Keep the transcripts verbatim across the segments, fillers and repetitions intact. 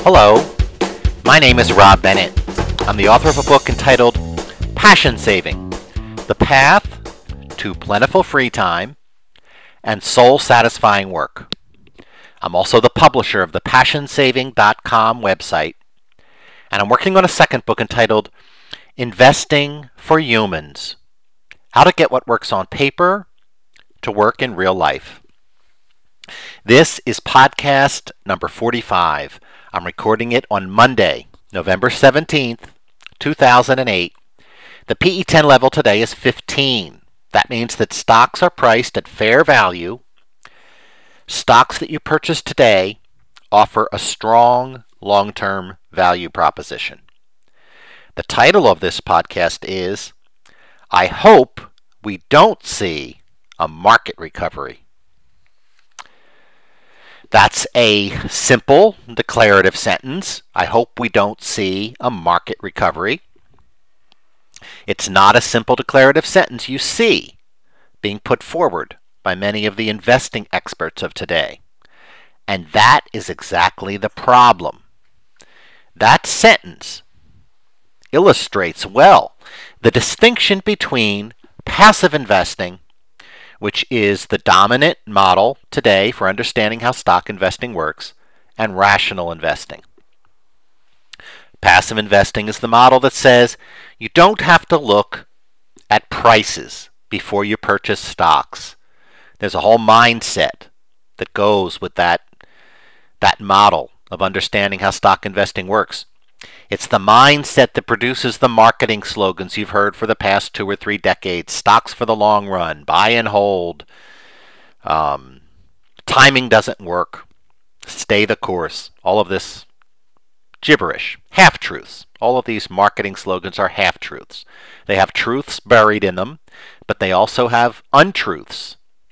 Hello, my name is Rob Bennett. I'm the author of a book entitled Passion Saving: The Path to Plentiful Free Time and Soul-Satisfying Work. I'm also the publisher of the passion saving dot com website, and I'm working on a second book entitled Investing for Humans: How to Get What Works on Paper to Work in Real Life. This is podcast number forty-five. I'm recording it on Monday, November seventeenth, two thousand eight. The P E ten level today is fifteen. That means that stocks are priced at fair value. Stocks that you purchase today offer a strong long-term value proposition. The title of this podcast is, I hope we don't see a market recovery. That's a simple declarative sentence. I hope we don't see a market recovery. It's not a simple declarative sentence you see being put forward by many of the investing experts of today. And that is exactly the problem. That sentence illustrates well the distinction between passive investing, which is the dominant model today for understanding how stock investing works, and rational investing. Passive investing is the model that says you don't have to look at prices before you purchase stocks. There's a whole mindset that goes with that, that model of understanding how stock investing works. It's the mindset that produces the marketing slogans you've heard for the past two or three decades. Stocks for the long run, buy and hold, um, timing doesn't work, stay the course, all of this gibberish, half-truths. All of these marketing slogans are half-truths. They have truths buried in them, but they also have untruths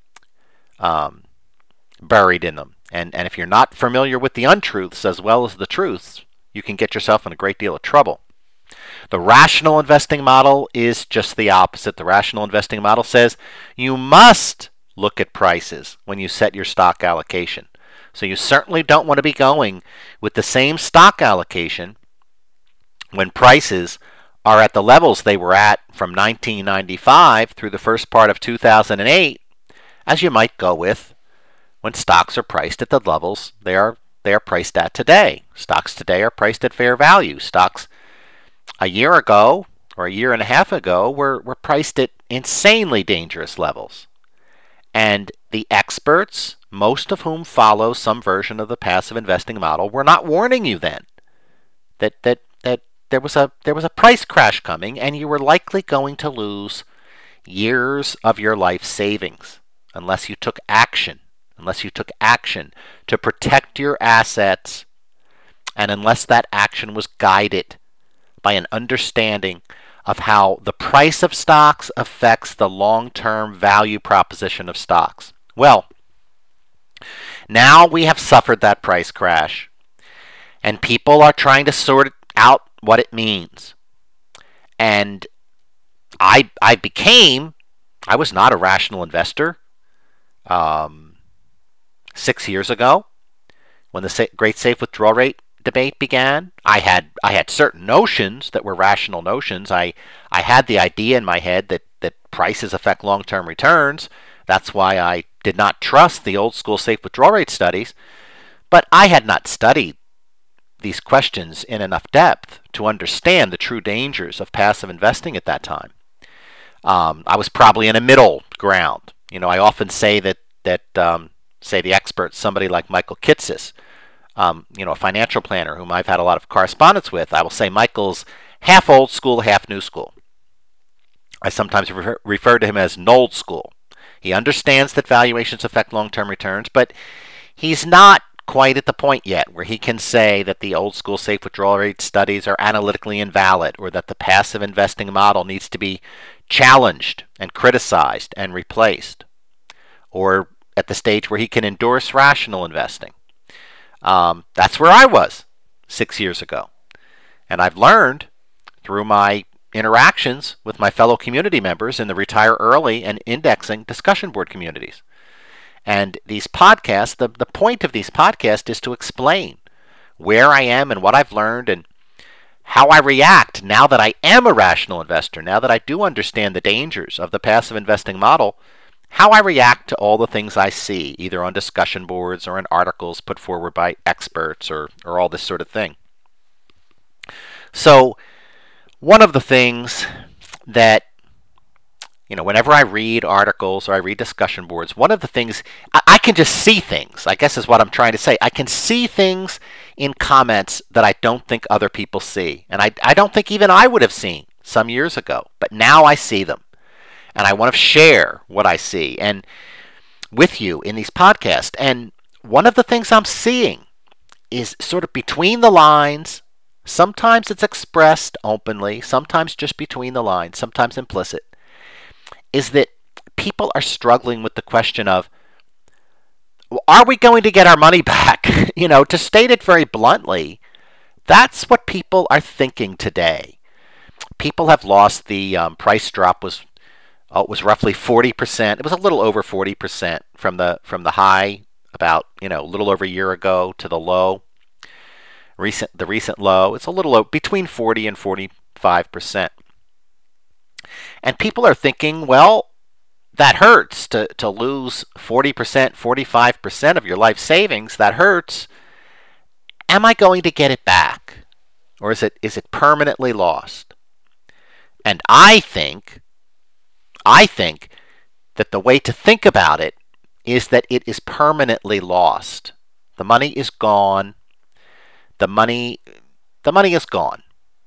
um, buried in them. And, and if you're not familiar with the untruths as well as the truths, you can get yourself in a great deal of trouble. The rational investing model is just the opposite. The rational investing model says you must look at prices when you set your stock allocation. So you certainly don't want to be going with the same stock allocation when prices are at the levels they were at from nineteen ninety-five through the first part of two thousand eight as you might go with when stocks are priced at the levels they are they are priced at today. Stocks today are priced at fair value. Stocks a year ago or a year and a half ago were, were priced at insanely dangerous levels. And the experts, most of whom follow some version of the passive investing model, were not warning you then that that that there was a there was a price crash coming and you were likely going to lose years of your life savings unless you took action. Unless you took action to protect your assets, and unless that action was guided by an understanding of how the price of stocks affects the long-term value proposition of stocks. Well, now we have suffered that price crash, and people are trying to sort out what it means. And I, I became, I was not a rational investor. Um... Six years ago, when the Great Safe Withdrawal Rate debate began, I had I had certain notions that were rational notions. I I had the idea in my head that, that prices affect long-term returns. That's why I did not trust the old school safe withdrawal rate studies. But I had not studied these questions in enough depth to understand the true dangers of passive investing at that time. Um, I was probably in a middle ground. You know, I often say that that um, say the experts, somebody like Michael Kitces, um, you know, a financial planner whom I've had a lot of correspondence with, I will say Michael's half old school, half new school. I sometimes refer, refer to him as Nold school. He understands that valuations affect long-term returns, but he's not quite at the point yet where he can say that the old school safe withdrawal rate studies are analytically invalid or that the passive investing model needs to be challenged and criticized and replaced, or at the stage where he can endorse rational investing. Um, that's where I was six years ago. And I've learned through my interactions with my fellow community members in the Retire Early and Indexing discussion board communities. And these podcasts, the, the point of these podcasts is to explain where I am and what I've learned and how I react now that I am a rational investor, now that I do understand the dangers of the passive investing model, how I react to all the things I see, either on discussion boards or in articles put forward by experts or, or all this sort of thing. So one of the things that, you know, whenever I read articles or I read discussion boards, one of the things, I, I can just see things, I guess is what I'm trying to say. I can see things in comments that I don't think other people see. And I, I don't think even I would have seen some years ago. But now I see them. And I want to share what I see and with you in these podcasts. And one of the things I'm seeing is sort of between the lines. Sometimes it's expressed openly, sometimes just between the lines, sometimes implicit, is that people are struggling with the question of, are we going to get our money back? You know, to state it very bluntly, that's what people are thinking today. People have lost. The um, price drop was oh, it was roughly forty percent. It was a little over forty percent from the from the high about, you know, a little over a year ago to the low. Recent the recent low, it's a little low, between forty and forty-five percent. And people are thinking, well, that hurts to, to lose forty percent, forty-five percent of your life savings. That hurts. Am I going to get it back? Or is it is it permanently lost? And I think, I think that the way to think about it is that it is permanently lost. The money is gone. The money, the money is gone.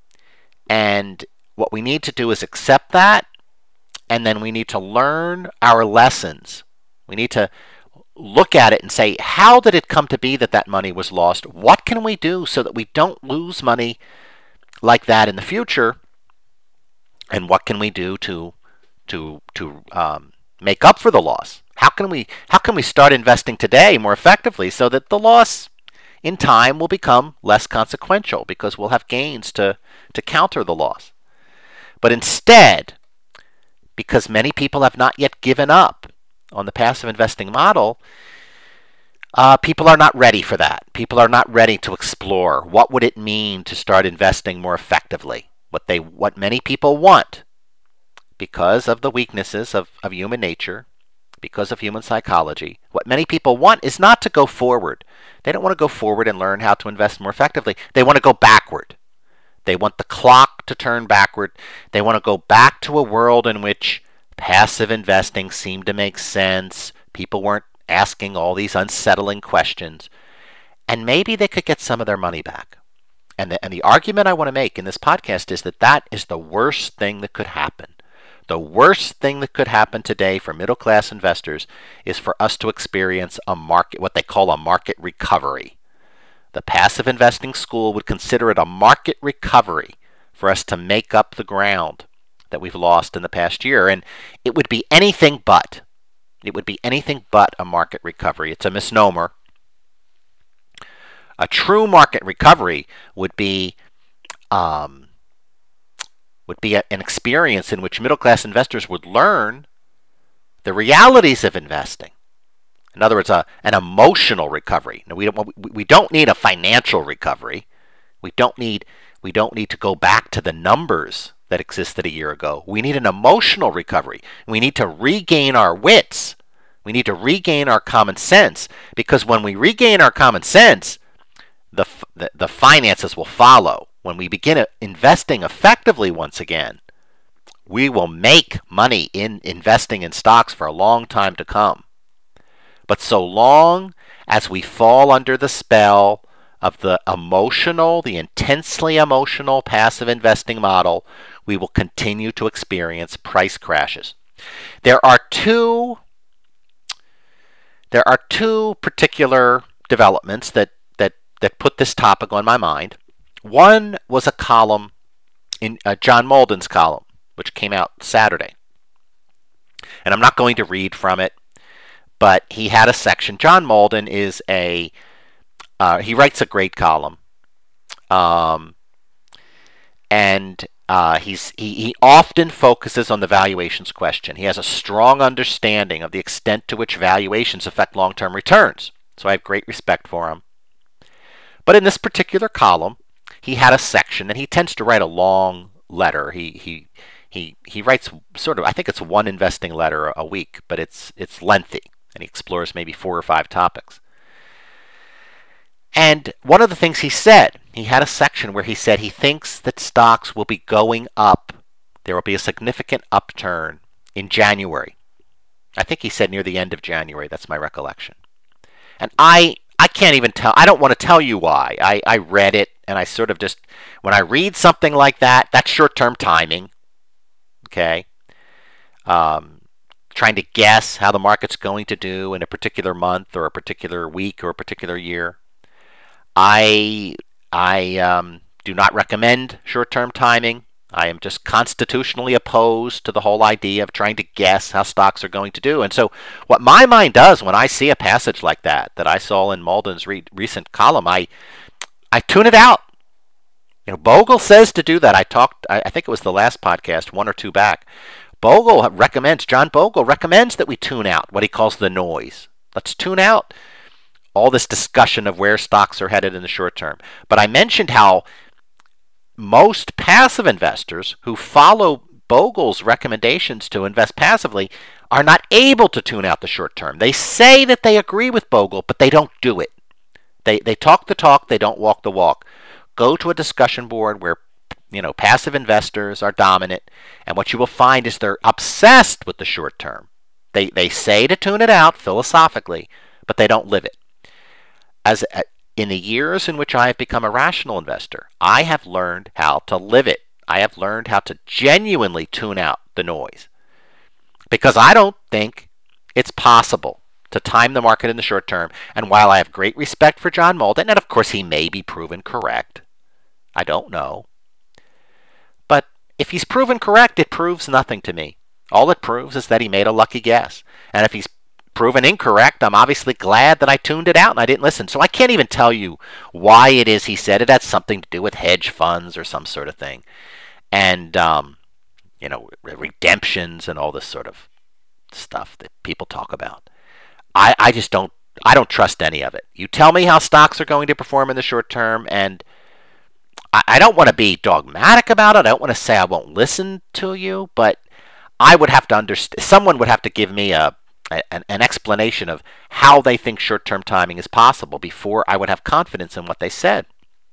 And what we need to do is accept that, and then we need to learn our lessons. We need to look at it and say, how did it come to be that that money was lost? What can we do so that we don't lose money like that in the future? And what can we do to to to um, make up for the loss? How can we how can we start investing today more effectively so that the loss in time will become less consequential because we'll have gains to, to counter the loss. But instead, because many people have not yet given up on the passive investing model, uh, people are not ready for that. People are not ready to explore what would it mean to start investing more effectively. What they what many people want, because of the weaknesses of, of human nature, because of human psychology, what many people want is not to go forward. They don't want to go forward and learn how to invest more effectively. They want to go backward. They want the clock to turn backward. They want to go back to a world in which passive investing seemed to make sense. People weren't asking all these unsettling questions. And maybe they could get some of their money back. And the, and the argument I want to make in this podcast is that that is the worst thing that could happen. The worst thing that could happen today for middle-class investors is for us to experience a market, what they call a market recovery. The passive investing school would consider it a market recovery for us to make up the ground that we've lost in the past year. And it would be anything but. It would be anything but a market recovery. It's a misnomer. A true market recovery would be um, would be a, an experience in which middle-class investors would learn the realities of investing. In other words, a, an emotional recovery. Now, we don't we, we don't need a financial recovery. We don't need we don't need to go back to the numbers that existed a year ago. We need an emotional recovery. We need to regain our wits. We need to regain our common sense, because when we regain our common sense, the the, the finances will follow. When we begin investing effectively once again, we will make money in investing in stocks for a long time to come. But so long as we fall under the spell of the emotional, the intensely emotional passive investing model, we will continue to experience price crashes. There are two there are two particular developments that that that put this topic on my mind. One was a column in uh, John Molden's column, which came out Saturday. And I'm not going to read from it, but he had a section. John Molden is a, uh, he writes a great column. Um, and uh, he's he, he often focuses on the valuations question. He has a strong understanding of the extent to which valuations affect long-term returns. So I have great respect for him. But in this particular column, he had a section, and he tends to write a long letter. He he he he writes sort of, I think it's one investing letter a week, but it's it's lengthy, and he explores maybe four or five topics. And one of the things he said, he had a section where he said he thinks that stocks will be going up. There will be a significant upturn in January. I think he said near the end of January. That's my recollection. And I I can't even tell. I don't want to tell you why. I, I read it, and I sort of just, when I read something like that, that's short-term timing. Okay? Um, trying to guess how the market's going to do in a particular month or a particular week or a particular year. I I um, do not recommend short-term timing. I am just constitutionally opposed to the whole idea of trying to guess how stocks are going to do. And so what my mind does when I see a passage like that, that I saw in Mauldin's re- recent column, I I tune it out. You know, Bogle says to do that. I talked, I, I think it was the last podcast, one or two back. Bogle recommends, John Bogle recommends that we tune out what he calls the noise. Let's tune out all this discussion of where stocks are headed in the short term. But I mentioned how most passive investors who follow Bogle's recommendations to invest passively are not able to tune out the short term. They say that they agree with Bogle, but they don't do it. They they talk the talk, they don't walk the walk. Go to a discussion board where, you know, passive investors are dominant, and what you will find is they're obsessed with the short term. They they say to tune it out philosophically, but they don't live it. As in the years in which I have become a rational investor, I have learned how to live it. I have learned how to genuinely tune out the noise. Because I don't think it's possible to time the market in the short term. And while I have great respect for John Mauldin, and of course he may be proven correct, I don't know. But if he's proven correct, it proves nothing to me. All it proves is that he made a lucky guess. And if he's proven incorrect, I'm obviously glad that I tuned it out and I didn't listen. So I can't even tell you why it is he said it. It had something to do with hedge funds or some sort of thing. And, um, you know, redemptions and all this sort of stuff that people talk about. I, I just don't, I don't trust any of it. You tell me how stocks are going to perform in the short term, and I, I don't want to be dogmatic about it. I don't want to say I won't listen to you, but I would have to understand, someone would have to give me a An, an explanation of how they think short-term timing is possible before I would have confidence in what they said.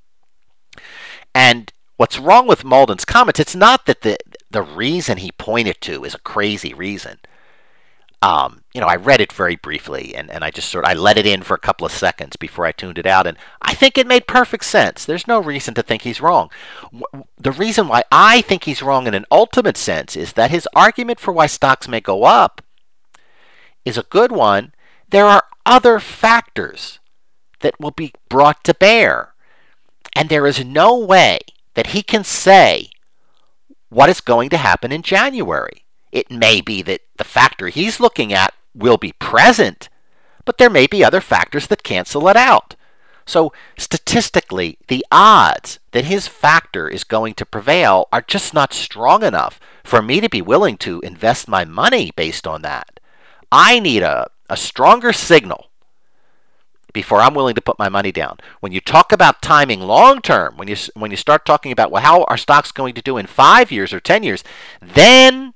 And what's wrong with Mauldin's comments, it's not that the the reason he pointed to is a crazy reason. Um, you know, I read it very briefly, and, and I just sort of, I let it in for a couple of seconds before I tuned it out, and I think it made perfect sense. There's no reason to think he's wrong. The reason why I think he's wrong in an ultimate sense is that his argument for why stocks may go up is a good one. There are other factors that will be brought to bear. And there is no way that he can say what is going to happen in January. It may be that the factor he's looking at will be present, but there may be other factors that cancel it out. So statistically, the odds that his factor is going to prevail are just not strong enough for me to be willing to invest my money based on that. I need a, a stronger signal before I'm willing to put my money down. When you talk about timing long term, when you when you start talking about, well, how are stocks going to do in five years or ten years, then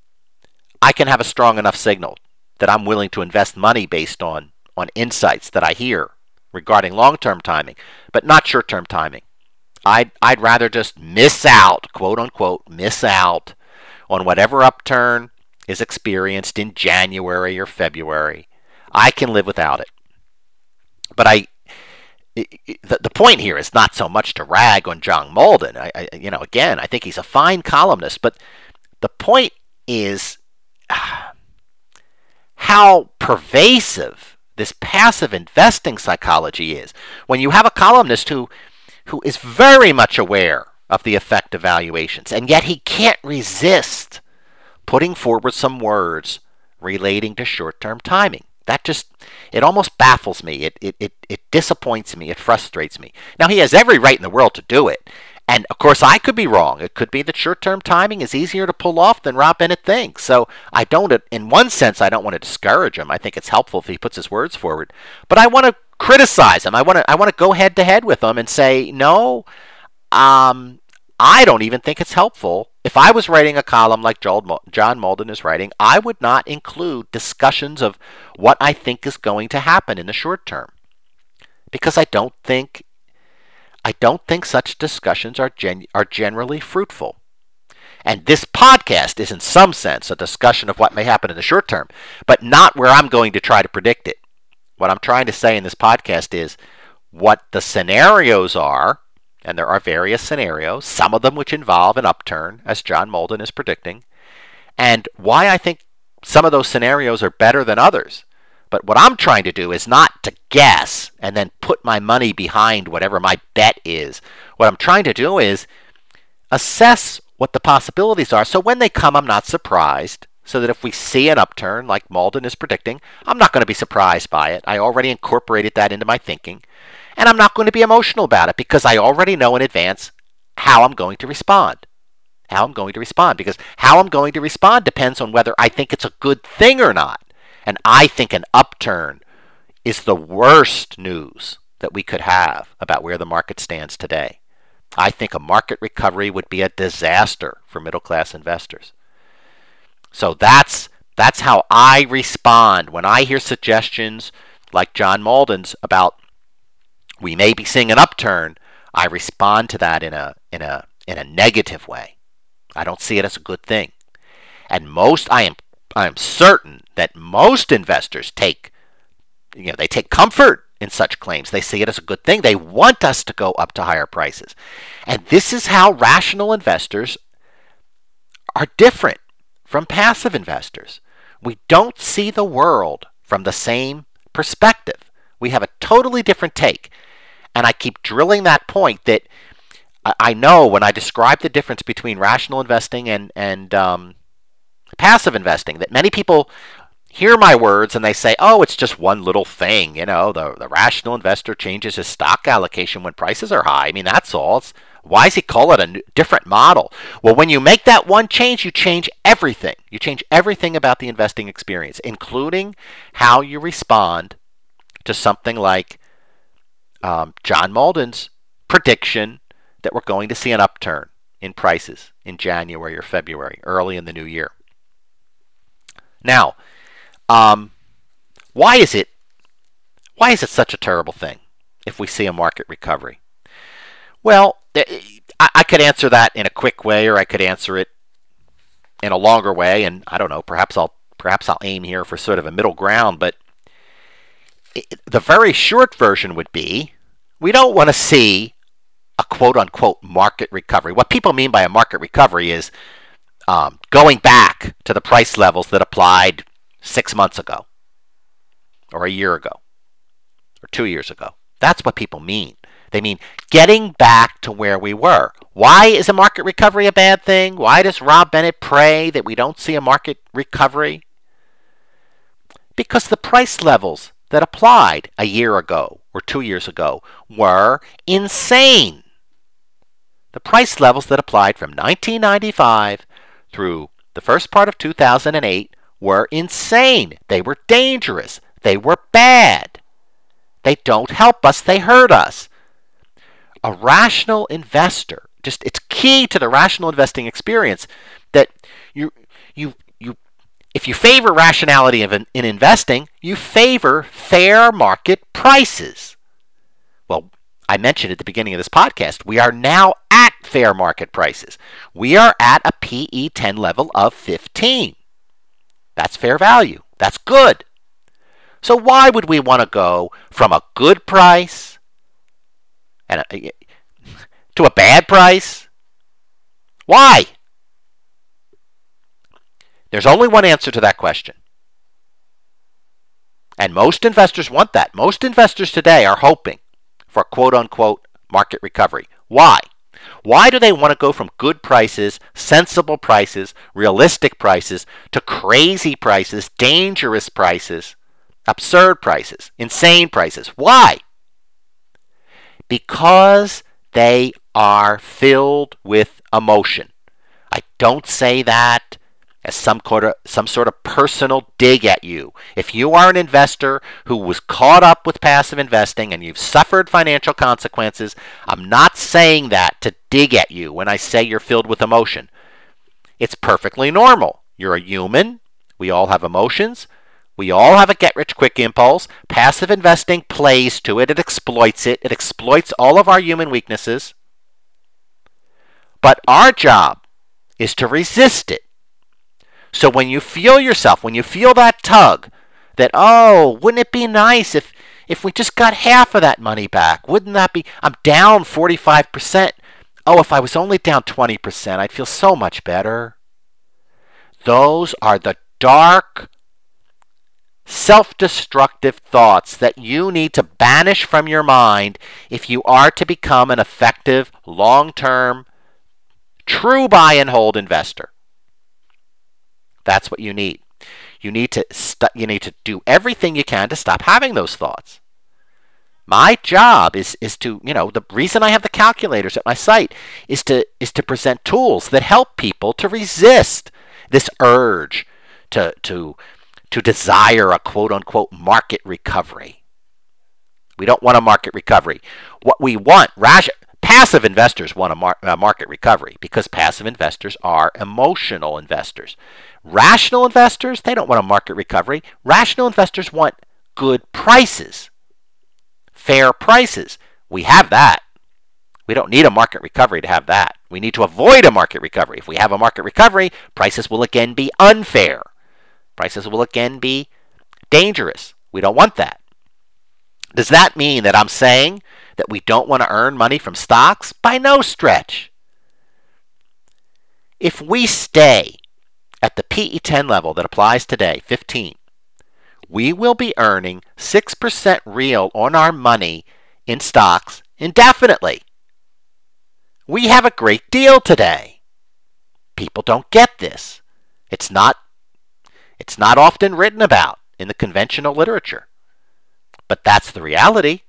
I can have a strong enough signal that I'm willing to invest money based on, on insights that I hear regarding long-term timing, but not short-term timing. I'd, I'd rather just miss out, quote unquote, miss out on whatever upturn is experienced in January or February. I can live without it. But I, the, the point here is not so much to rag on John Mauldin. I, I, you know, again, I think he's a fine columnist, but the point is uh, how pervasive this passive investing psychology is. When you have a columnist who, who is very much aware of the effect of valuations, and yet he can't resist putting forward some words relating to short-term timing. That just, it almost baffles me. It, it, it, it disappoints me. It frustrates me. Now, he has every right in the world to do it. And of course, I could be wrong. It could be that short-term timing is easier to pull off than Rob Bennett thinks. So I don't, in one sense, I don't want to discourage him. I think it's helpful if he puts his words forward. But I want to criticize him. I want to, I want to go head to head with him and say, no, um, I don't even think it's helpful. If I was writing a column like John Malden is writing, I would not include discussions of what I think is going to happen in the short term, because I don't think I don't think such discussions are gen- are generally fruitful. And this podcast is in some sense a discussion of what may happen in the short term, but not where I'm going to try to predict it. What I'm trying to say in this podcast is what the scenarios are, and there are various scenarios, some of them which involve an upturn, as John Malden is predicting, and why I think some of those scenarios are better than others. But what I'm trying to do is not to guess and then put my money behind whatever my bet is. What I'm trying to do is assess what the possibilities are, so when they come, I'm not surprised, so that if we see an upturn like Malden is predicting, I'm not going to be surprised by it. I already incorporated that into my thinking, and I'm not going to be emotional about it because I already know in advance how I'm going to respond. How I'm going to respond, because how I'm going to respond depends on whether I think it's a good thing or not. And I think an upturn is the worst news that we could have about where the market stands today. I think a market recovery would be a disaster for middle-class investors. So that's that's how I respond when I hear suggestions like John Malden's about we may be seeing an upturn. I respond to that in a in a in a negative way. I don't see it as a good thing. And most I am I am certain that most investors take, you know, they take comfort in such claims. They see it as a good thing. They want us to go up to higher prices. And this is how rational investors are different from passive investors. We don't see the world from the same perspective. We have a totally different take. And I keep drilling that point that I know when I describe the difference between rational investing and, and um, passive investing, that many people hear my words and they say, oh, it's just one little thing. You know, the, the rational investor changes his stock allocation when prices are high. I mean, that's all. It's, why does he call it a new, different model? Well, when you make that one change, you change everything. You change everything about the investing experience, including how you respond to something like um, John Malden's prediction that we're going to see an upturn in prices in January or February, early in the new year. Now, um, why is it why is it such a terrible thing if we see a market recovery? Well, I, I could answer that in a quick way, or I could answer it in a longer way, and I don't know. Perhaps I'll perhaps I'll aim here for sort of a middle ground. But it, the very short version would be we don't want to see a quote-unquote market recovery. What people mean by a market recovery is um, going back to the price levels that applied six months ago, or a year ago, or two years ago. That's what people mean. They mean getting back to where we were. Why is a market recovery a bad thing? Why does Rob Bennett pray that we don't see a market recovery? Because the price levels that applied a year ago or two years ago were insane. The price levels that applied from nineteen ninety-five through the first part of two thousand eight were insane. They were dangerous. They were bad. They don't help us. They hurt us. A rational investor, just it's key to the rational investing experience that you you you if you favor rationality in, in investing, you favor fair market prices. Well, I mentioned at the beginning of this podcast, we are now at fair market prices. We are at a P E ten level of fifteen. That's fair value. That's good. So why would we want to go from a good price and a, to a bad price? Why? There's only one answer to that question. And most investors want that. Most investors today are hoping for a quote-unquote market recovery. Why? Why do they want to go from good prices, sensible prices, realistic prices, to crazy prices, dangerous prices, absurd prices, insane prices? Why? Because they are filled with emotion. I don't say that as some sort of, some sort of personal dig at you. If you are an investor who was caught up with passive investing and you've suffered financial consequences, I'm not saying that to dig at you when I say you're filled with emotion. It's perfectly normal. You're a human. We all have emotions. We all have a get-rich-quick impulse. Passive investing plays to it. It exploits it. It exploits all of our human weaknesses. But our job is to resist it. So when you feel yourself, when you feel that tug, that, oh, wouldn't it be nice if, if we just got half of that money back? Wouldn't that be, I'm down forty-five percent. Oh, if I was only down twenty percent, I'd feel so much better. Those are the dark, self-destructive thoughts that you need to banish from your mind if you are to become an effective, long-term, true buy and hold investor. That's what you need. You need to st- you need to do everything you can to stop having those thoughts. My job is is to, you know, the reason I have the calculators at my site is to is to present tools that help people to resist this urge to to to desire a quote unquote market recovery. We don't want a market recovery. What we want, rash, passive investors want a, mar- a market recovery because passive investors are emotional investors. Rational investors, they don't want a market recovery. Rational investors want good prices, fair prices. We have that. We don't need a market recovery to have that. We need to avoid a market recovery. If we have a market recovery, prices will again be unfair. Prices will again be dangerous. We don't want that. Does that mean that I'm saying that we don't want to earn money from stocks? By no stretch. If we stay at the P E ten level that applies today, fifteen, we will be earning six percent real on our money in stocks indefinitely. We have a great deal today. People don't get this. It's not, it's not often written about in the conventional literature. But that's the reality.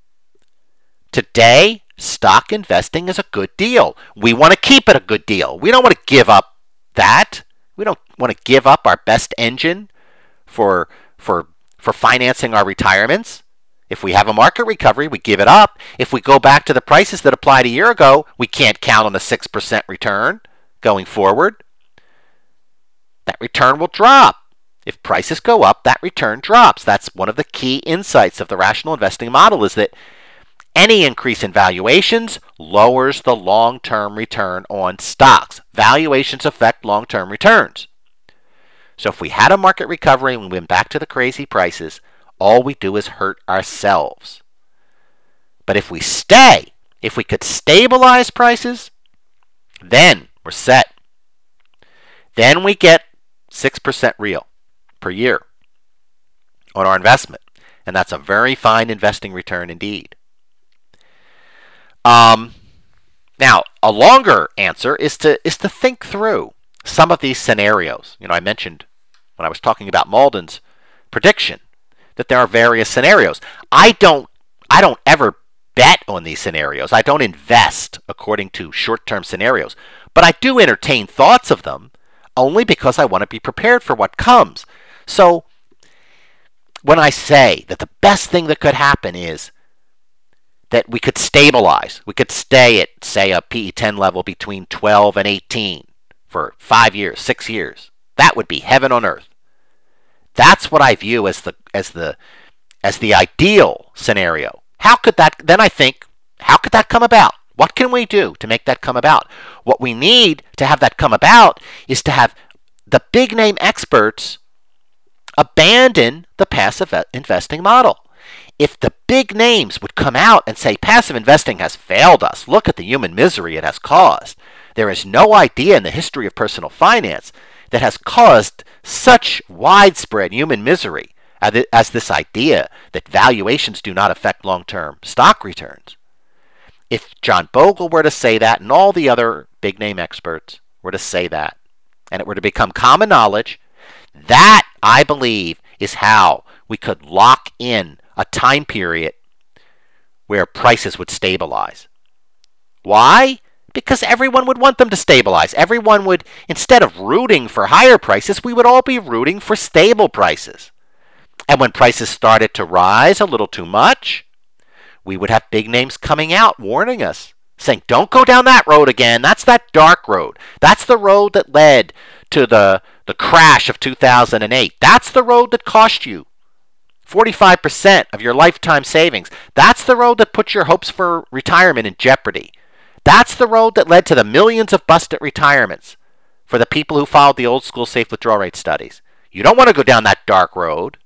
Today, stock investing is a good deal. We want to keep it a good deal. We don't want to give up that. We don't want to give up our best engine for, for, for financing our retirements. If we have a market recovery, we give it up. If we go back to the prices that applied a year ago, we can't count on a six percent return going forward. That return will drop. If prices go up, that return drops. That's one of the key insights of the rational investing model, is that any increase in valuations lowers the long-term return on stocks. Valuations affect long-term returns. So if we had a market recovery and we went back to the crazy prices, all we do is hurt ourselves. But if we stay, if we could stabilize prices, then we're set. Then we get six percent real per year on our investment. And that's a very fine investing return indeed. Um, now, a longer answer is to is to think through some of these scenarios. You know, I mentioned when I was talking about Malden's prediction that there are various scenarios. I don't I don't ever bet on these scenarios. I don't invest according to short-term scenarios. But I do entertain thoughts of them only because I want to be prepared for what comes. So when I say that the best thing that could happen is that we could stabilize, we could stay at, say, a P E ten level between twelve and eighteen for five years, six years, that would be heaven on earth. That's what I view as the as the as the ideal scenario. How could that, then I think, how could that come about? What can we do to make that come about? What we need to have that come about is to have the big name experts abandon the passive investing model. If the big names would come out and say passive investing has failed us, look at the human misery it has caused. There is no idea in the history of personal finance that has caused such widespread human misery as this idea that valuations do not affect long-term stock returns. If John Bogle were to say that, and all the other big name experts were to say that, and it were to become common knowledge, that, I believe, is how we could lock in a time period where prices would stabilize. Why? Because everyone would want them to stabilize. Everyone would, instead of rooting for higher prices, we would all be rooting for stable prices. And when prices started to rise a little too much, we would have big names coming out warning us, saying, don't go down that road again. That's that dark road. That's the road that led to the, the crash of two thousand eight. That's the road that cost you forty-five percent of your lifetime savings. That's the road that put your hopes for retirement in jeopardy. That's the road that led to the millions of busted retirements for the people who followed the old school safe withdrawal rate studies. You don't want to go down that dark road.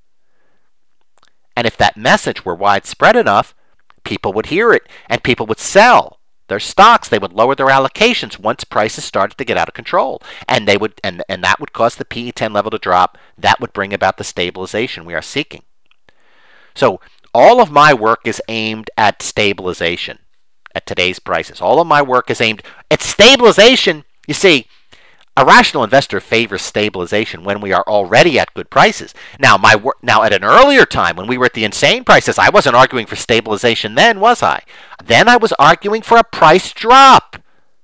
And if that message were widespread enough, people would hear it and people would sell their stocks. They would lower their allocations once prices started to get out of control. And they would and, and that would cause the P E ten level to drop. That would bring about the stabilization we are seeking. So all of my work is aimed at stabilization at today's prices. All of my work is aimed at stabilization. You see, a rational investor favors stabilization when we are already at good prices. Now, my wor- now at an earlier time when we were at the insane prices, I wasn't arguing for stabilization then, was I? Then I was arguing for a price drop.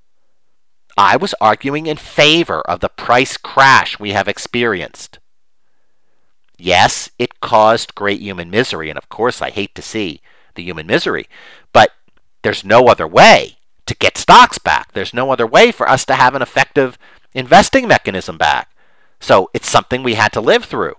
I was arguing in favor of the price crash we have experienced. Yes, it caused great human misery, and of course I hate to see the human misery, but there's no other way to get stocks back. There's no other way for us to have an effective investing mechanism back. So it's something we had to live through.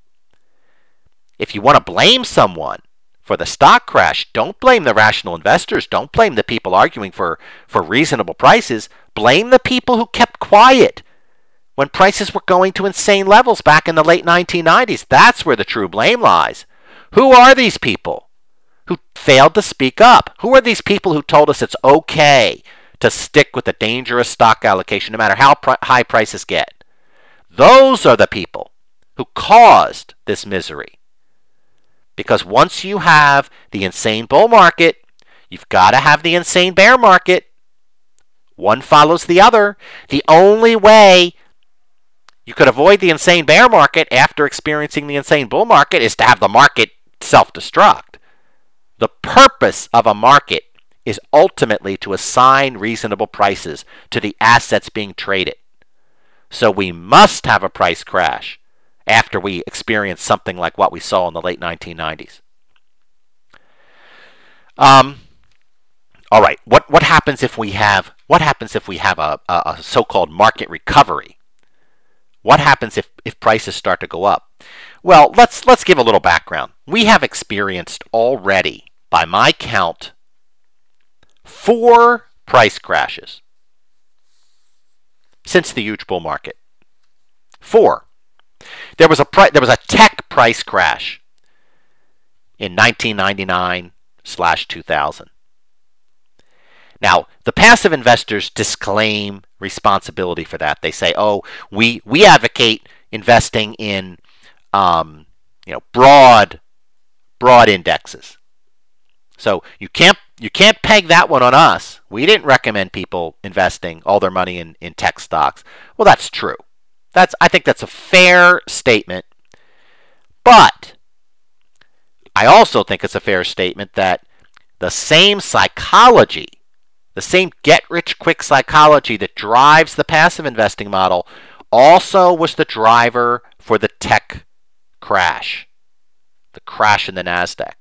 If you want to blame someone for the stock crash, don't blame the rational investors. Don't blame the people arguing for, for reasonable prices. Blame the people who kept quiet when prices were going to insane levels back in the late nineteen nineties. That's where the true blame lies. Who are these people who failed to speak up? Who are these people who told us it's okay to stick with a dangerous stock allocation no matter how pr- high prices get? Those are the people who caused this misery. Because once you have the insane bull market, you've got to have the insane bear market. One follows the other. The only way you could avoid the insane bear market after experiencing the insane bull market is to have the market self-destruct. The purpose of a market is ultimately to assign reasonable prices to the assets being traded. So we must have a price crash after we experience something like what we saw in the late nineteen nineties. Um, all right, what, what happens if we have what happens if we have a, a, a so-called market recovery? What happens if, if prices start to go up? Well, let's let's give a little background. We have experienced already, by my count, four price crashes since the huge bull market. Four. There was a pri- there was a tech price crash in nineteen ninety-nine slash two thousand. Now, the passive investors disclaim responsibility for that. They say, "Oh, we we advocate investing in, um, you know, broad broad indexes. So you can't you can't peg that one on us. We didn't recommend people investing all their money in, in tech stocks." Well, that's true. That's I think that's a fair statement. But I also think it's a fair statement that the same psychology, the same get-rich-quick psychology that drives the passive investing model also was the driver for the tech crash, the crash in the NASDAQ.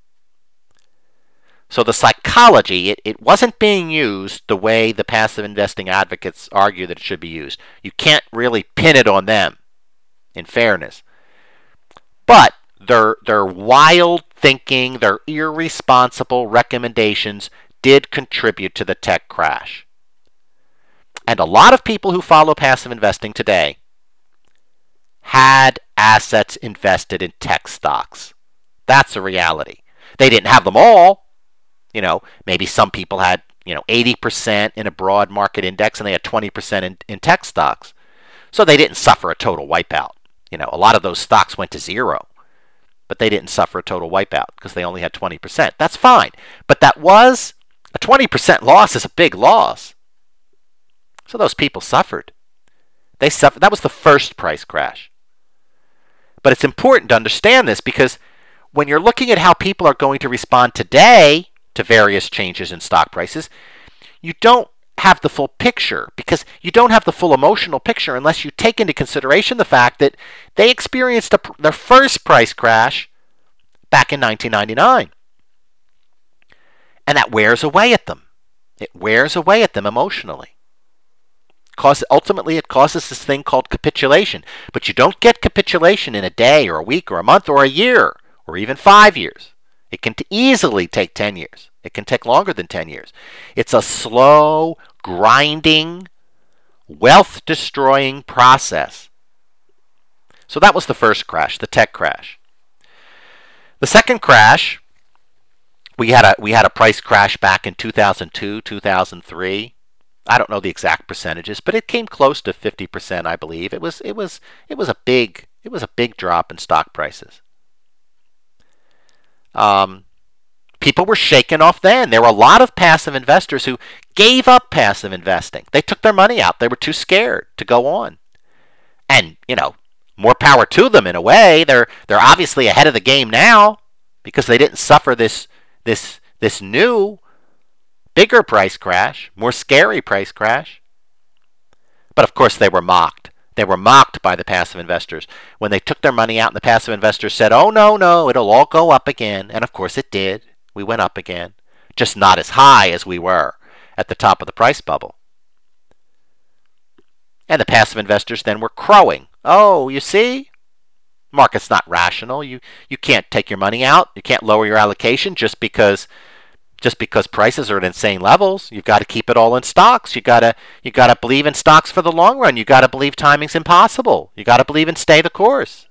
So the psychology, it, it wasn't being used the way the passive investing advocates argue that it should be used. You can't really pin it on them, in fairness. But their, their wild thinking, their irresponsible recommendations did contribute to the tech crash. And a lot of people who follow passive investing today had assets invested in tech stocks. That's a reality. They didn't have them all. You know, maybe some people had, you know, eighty percent in a broad market index and they had twenty percent in, in tech stocks. So they didn't suffer a total wipeout. You know, a lot of those stocks went to zero. But they didn't suffer a total wipeout because they only had twenty percent. That's fine. But that was, a twenty percent loss is a big loss. So those people suffered. They suffered. That was the first price crash. But it's important to understand this because when you're looking at how people are going to respond today to various changes in stock prices, you don't have the full picture, because you don't have the full emotional picture unless you take into consideration the fact that they experienced a, their first price crash back in nineteen ninety-nine. And that wears away at them. It wears away at them emotionally. Cause, ultimately, it causes this thing called capitulation. But you don't get capitulation in a day or a week or a month or a year or even five years. It can t- easily take ten years. It can take longer than ten years. It's a slow, grinding, wealth-destroying process. So that was the first crash, the tech crash. The second crash, we had a we had a price crash back in two thousand two, two thousand three. I don't know the exact percentages, but it came close to fifty percent, I believe. It was it was it was a big it was a big drop in stock prices. Um, people were shaken off then. There were a lot of passive investors who gave up passive investing. They took their money out. They were too scared to go on. And, you know, more power to them in a way. They're they're obviously ahead of the game now because they didn't suffer this this this new bigger price crash, more scary price crash. But of course they were mocked. They were mocked by the passive investors when they took their money out, and the passive investors said, oh, no, no, it'll all go up again. And of course it did. We went up again, just not as high as we were at the top of the price bubble. And the passive investors then were crowing. Oh, you see? Market's not rational. You you can't take your money out. You can't lower your allocation just because just because prices are at insane levels. You've got to keep it all in stocks. You gotta you gotta believe in stocks for the long run. You gotta believe timing's impossible. You gotta believe in stay the course.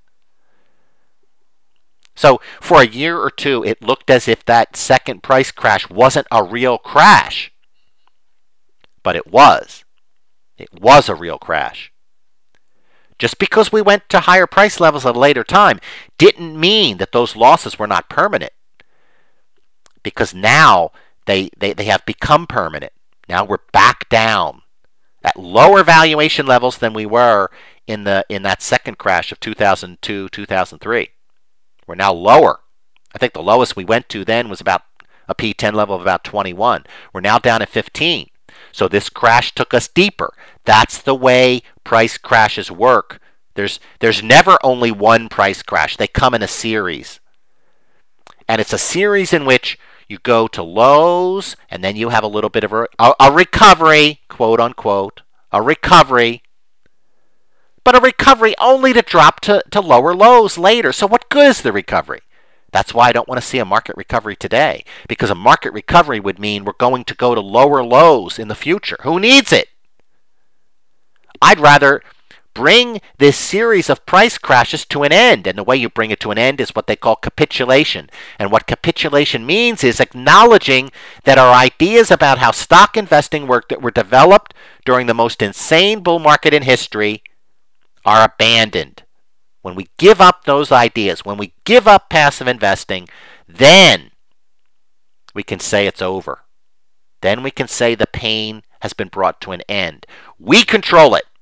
So for a year or two, it looked as if that second price crash wasn't a real crash. But it was. It was a real crash. Just because we went to higher price levels at a later time didn't mean that those losses were not permanent. Because now they, they, they have become permanent. Now we're back down at lower valuation levels than we were in the in that second crash of two thousand two, two thousand three. We're now lower. I think the lowest we went to then was about a P ten level of about twenty-one. We're now down at fifteen. So this crash took us deeper. That's the way price crashes work. There's there's never only one price crash. They come in a series. And it's a series in which you go to lows, and then you have a little bit of a, a, a recovery, quote unquote, a recovery. But a recovery only to drop to, to lower lows later. So what good is the recovery? That's why I don't want to see a market recovery today, because a market recovery would mean we're going to go to lower lows in the future. Who needs it? I'd rather bring this series of price crashes to an end, and the way you bring it to an end is what they call capitulation. And what capitulation means is acknowledging that our ideas about how stock investing worked that were developed during the most insane bull market in history are abandoned. When we give up those ideas, when we give up passive investing, then we can say it's over. Then we can say the pain has been brought to an end. We control it.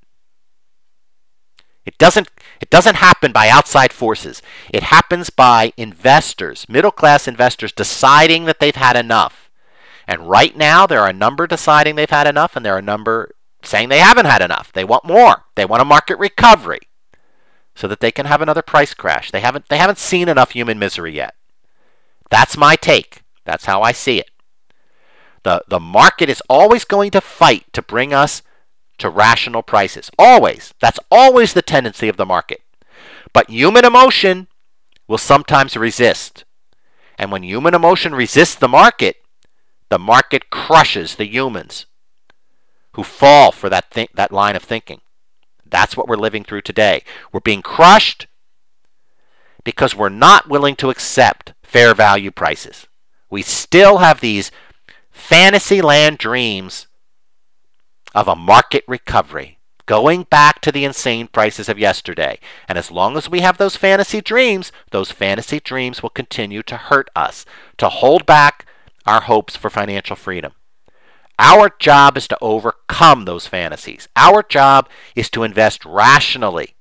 It doesn't, it doesn't happen by outside forces. It happens by investors, middle-class investors, deciding that they've had enough. And right now, there are a number deciding they've had enough, and there are a number saying they haven't had enough. They want more. They want a market recovery so that they can have another price crash. They haven't, they haven't seen enough human misery yet. That's my take. That's how I see it. The, the market is always going to fight to bring us to rational prices. Always. That's always the tendency of the market. But human emotion will sometimes resist. And when human emotion resists the market, the market crushes the humans who fall for that th- that line of thinking. That's what we're living through today. We're being crushed because we're not willing to accept fair value prices. We still have these fantasy land dreams of a market recovery, going back to the insane prices of yesterday. And as long as we have those fantasy dreams, those fantasy dreams will continue to hurt us, to hold back our hopes for financial freedom. Our job is to overcome those fantasies. Our job is to invest rationally,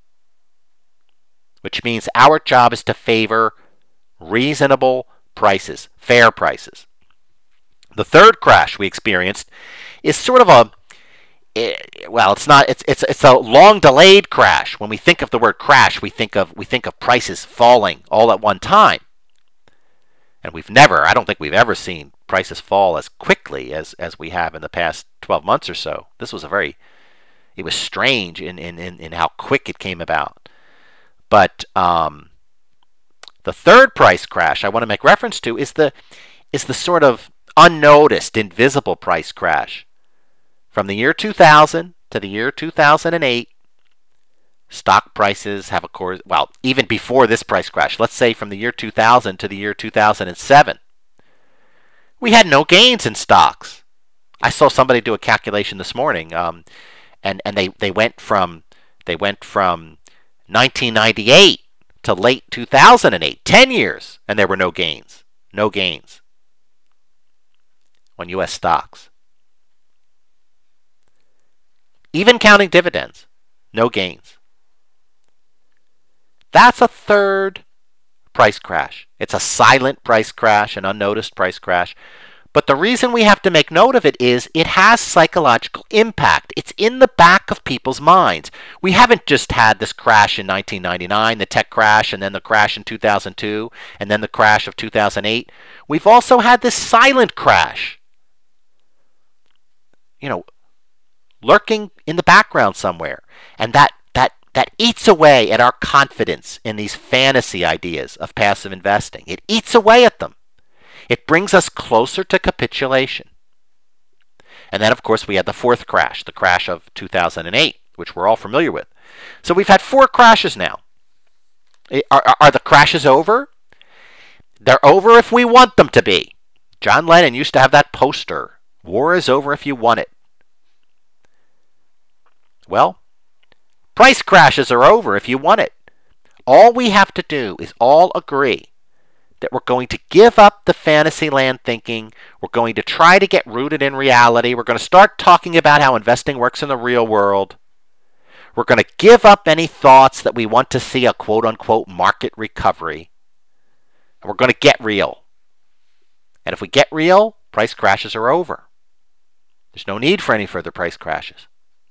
which means our job is to favor reasonable prices, fair prices. The third crash we experienced is sort of a it, well, it's not. It's it's it's a long delayed crash. When we think of the word crash, we think of we think of prices falling all at one time. And we've never, I don't think we've ever seen prices fall as quickly as, as we have in the past twelve months or so. This was a very, it was strange in, in, in, in how quick it came about. But um, the third price crash I want to make reference to is the is the sort of unnoticed, invisible price crash. From the year two thousand to the year two thousand eight, stock prices have a course, well, even before this price crash, let's say from the year two thousand to the year two thousand seven, we had no gains in stocks. I saw somebody do a calculation this morning, um, and and they, they went from they went from nineteen ninety-eight to late two thousand eight, ten years, and there were no gains, no gains on U S stocks. Even counting dividends, no gains. That's a third price crash. It's a silent price crash, an unnoticed price crash. But the reason we have to make note of it is it has psychological impact. It's in the back of people's minds. We haven't just had this crash in nineteen ninety-nine, the tech crash, and then the crash in two thousand two, and then the crash of two thousand eight. We've also had this silent crash. You know, lurking in the background somewhere. And that that that eats away at our confidence in these fantasy ideas of passive investing. It eats away at them. It brings us closer to capitulation. And then, of course, we had the fourth crash, the crash of two thousand eight, which we're all familiar with. So we've had four crashes now. Are, are, are the crashes over? They're over if we want them to be. John Lennon used to have that poster, "War is over if you want it." Well, price crashes are over if you want it. All we have to do is all agree that we're going to give up the fantasy land thinking. We're going to try to get rooted in reality. We're going to start talking about how investing works in the real world. We're going to give up any thoughts that we want to see a quote-unquote market recovery. And we're going to get real. And if we get real, price crashes are over. There's no need for any further price crashes.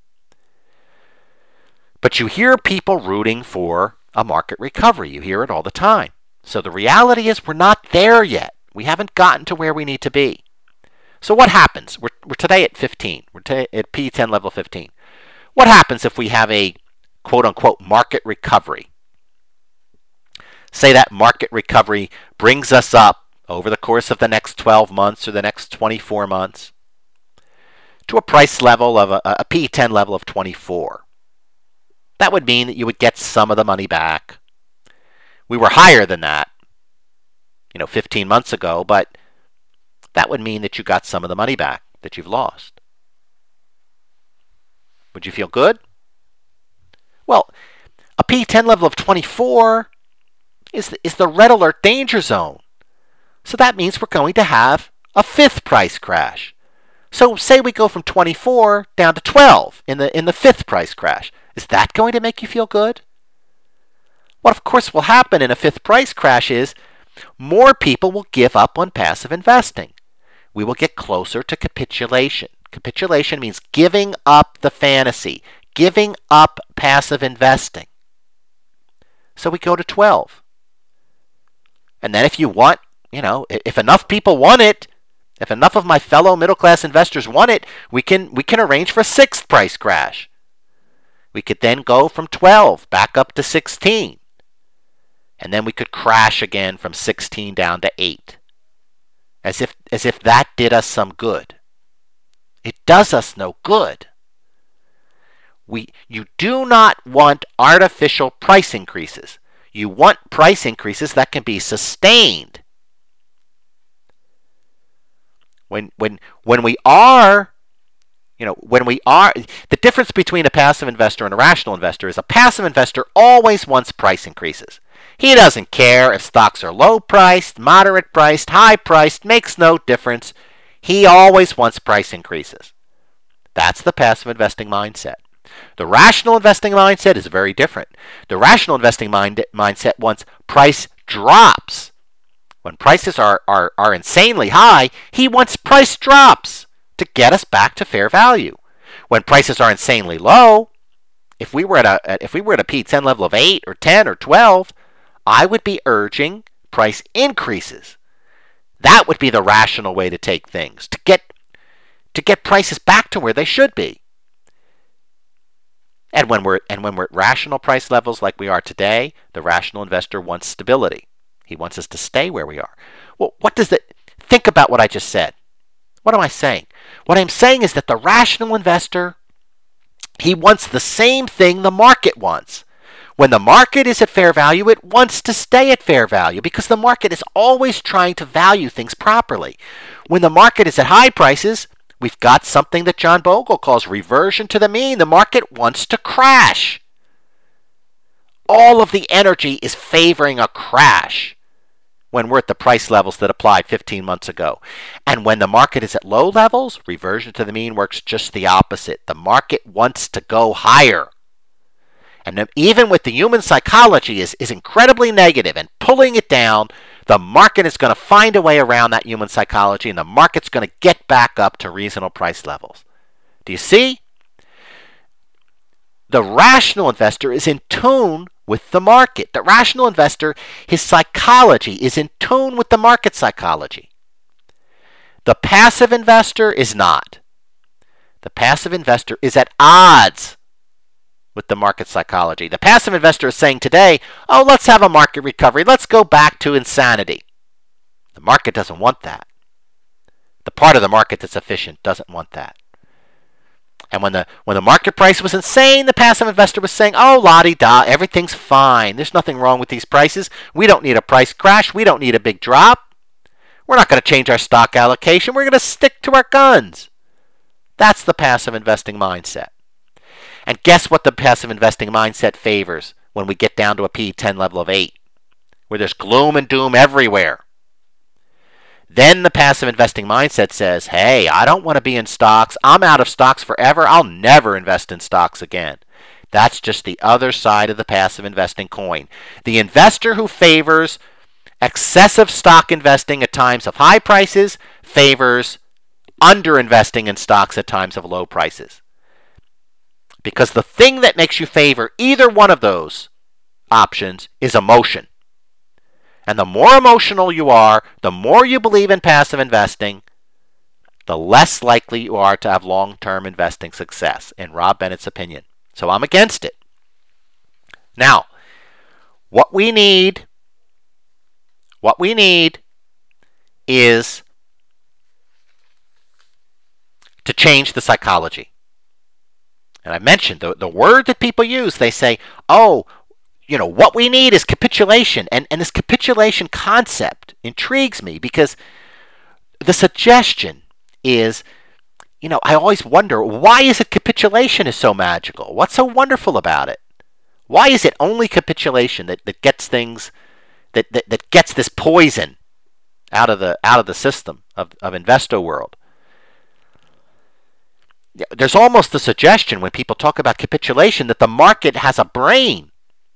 But you hear people rooting for a market recovery. You hear it all the time. So the reality is we're not there yet. We haven't gotten to where we need to be. So what happens? We're, we're today at fifteen. We're today at P ten level fifteen. What happens if we have a quote-unquote market recovery? Say that market recovery brings us up over the course of the next twelve months or the next twenty-four months to a price level of a, a P ten level of twenty-four. That would mean that you would get some of the money back. We were higher than that, you know, fifteen months ago, but that would mean that you got some of the money back that you've lost. Would you feel good? Well, a P ten level of twenty-four is the, is the red alert danger zone. So that means we're going to have a fifth price crash. So say we go from twenty-four down to twelve in the in the fifth price crash. Is that going to make you feel good? What, of course, will happen in a fifth price crash is more people will give up on passive investing. We will get closer to capitulation. Capitulation means giving up the fantasy, giving up passive investing. So we go to twelve. And then if you want, you know, if enough people want it, if enough of my fellow middle-class investors want it, we can we can arrange for a sixth price crash. We could then go from twelve back up to sixteen. And then we could crash again from sixteen down to eight. As if, as if that did us some good. It does us no good. We, you do not want artificial price increases. You want price increases that can be sustained. When, when, when we are You know, when we are, the difference between a passive investor and a rational investor is a passive investor always wants price increases. He doesn't care if stocks are low priced, moderate priced, high priced, makes no difference. He always wants price increases. That's the passive investing mindset. The rational investing mindset is very different. The rational investing mind, mindset wants price drops When prices are, are, are insanely high, he wants price drops to get us back to fair value. When prices are insanely low, if we were at a if we were at a P ten level of eight or ten or twelve, I would be urging price increases. That would be the rational way to take things, to get to get prices back to where they should be. And when we're and when we're at rational price levels like we are today, the rational investor wants stability. He wants us to stay where we are. Well, what does it think about what I just said? What am I saying? What I'm saying is that the rational investor, he wants the same thing the market wants. When the market is at fair value, it wants to stay at fair value because the market is always trying to value things properly. When the market is at high prices, we've got something that John Bogle calls reversion to the mean. The market wants to crash. All of the energy is favoring a crash when we're at the price levels that applied fifteen months ago. And when the market is at low levels, reversion to the mean works just the opposite. The market wants to go higher. And even with the human psychology is, is incredibly negative and pulling it down, the market is going to find a way around that human psychology, and the market's going to get back up to reasonable price levels. Do you see? The rational investor is in tune with the market. The rational investor, his psychology is in tune with the market psychology. The passive investor is not. The passive investor is at odds with the market psychology. The passive investor is saying today, oh, let's have a market recovery. Let's go back to insanity. The market doesn't want that. The part of the market that's efficient doesn't want that. And when the when the market price was insane, the passive investor was saying, oh, la-di-da, everything's fine. There's nothing wrong with these prices. We don't need a price crash. We don't need a big drop. We're not going to change our stock allocation. We're going to stick to our guns. That's the passive investing mindset. And guess what the passive investing mindset favors when we get down to a P ten level of eight, where there's gloom and doom everywhere? Then the passive investing mindset says, hey, I don't want to be in stocks. I'm out of stocks forever. I'll never invest in stocks again. That's just the other side of the passive investing coin. The investor who favors excessive stock investing at times of high prices favors underinvesting in stocks at times of low prices. Because the thing that makes you favor either one of those options is emotion. And the more emotional you are, the more you believe in passive investing, the less likely you are to have long-term investing success, in Rob Bennett's opinion. So I'm against it. Now, what we need, what we need is to change the psychology. And I mentioned the, the word that people use, they say, oh, you know, what we need is capitulation. And, and this capitulation concept intrigues me because the suggestion is, you know, I always wonder, why is it capitulation is so magical? What's so wonderful about it? Why is it only capitulation that, that gets things, that, that, that gets this poison out of the out of the system of, of Investo World? There's almost the suggestion when people talk about capitulation that the market has a brain.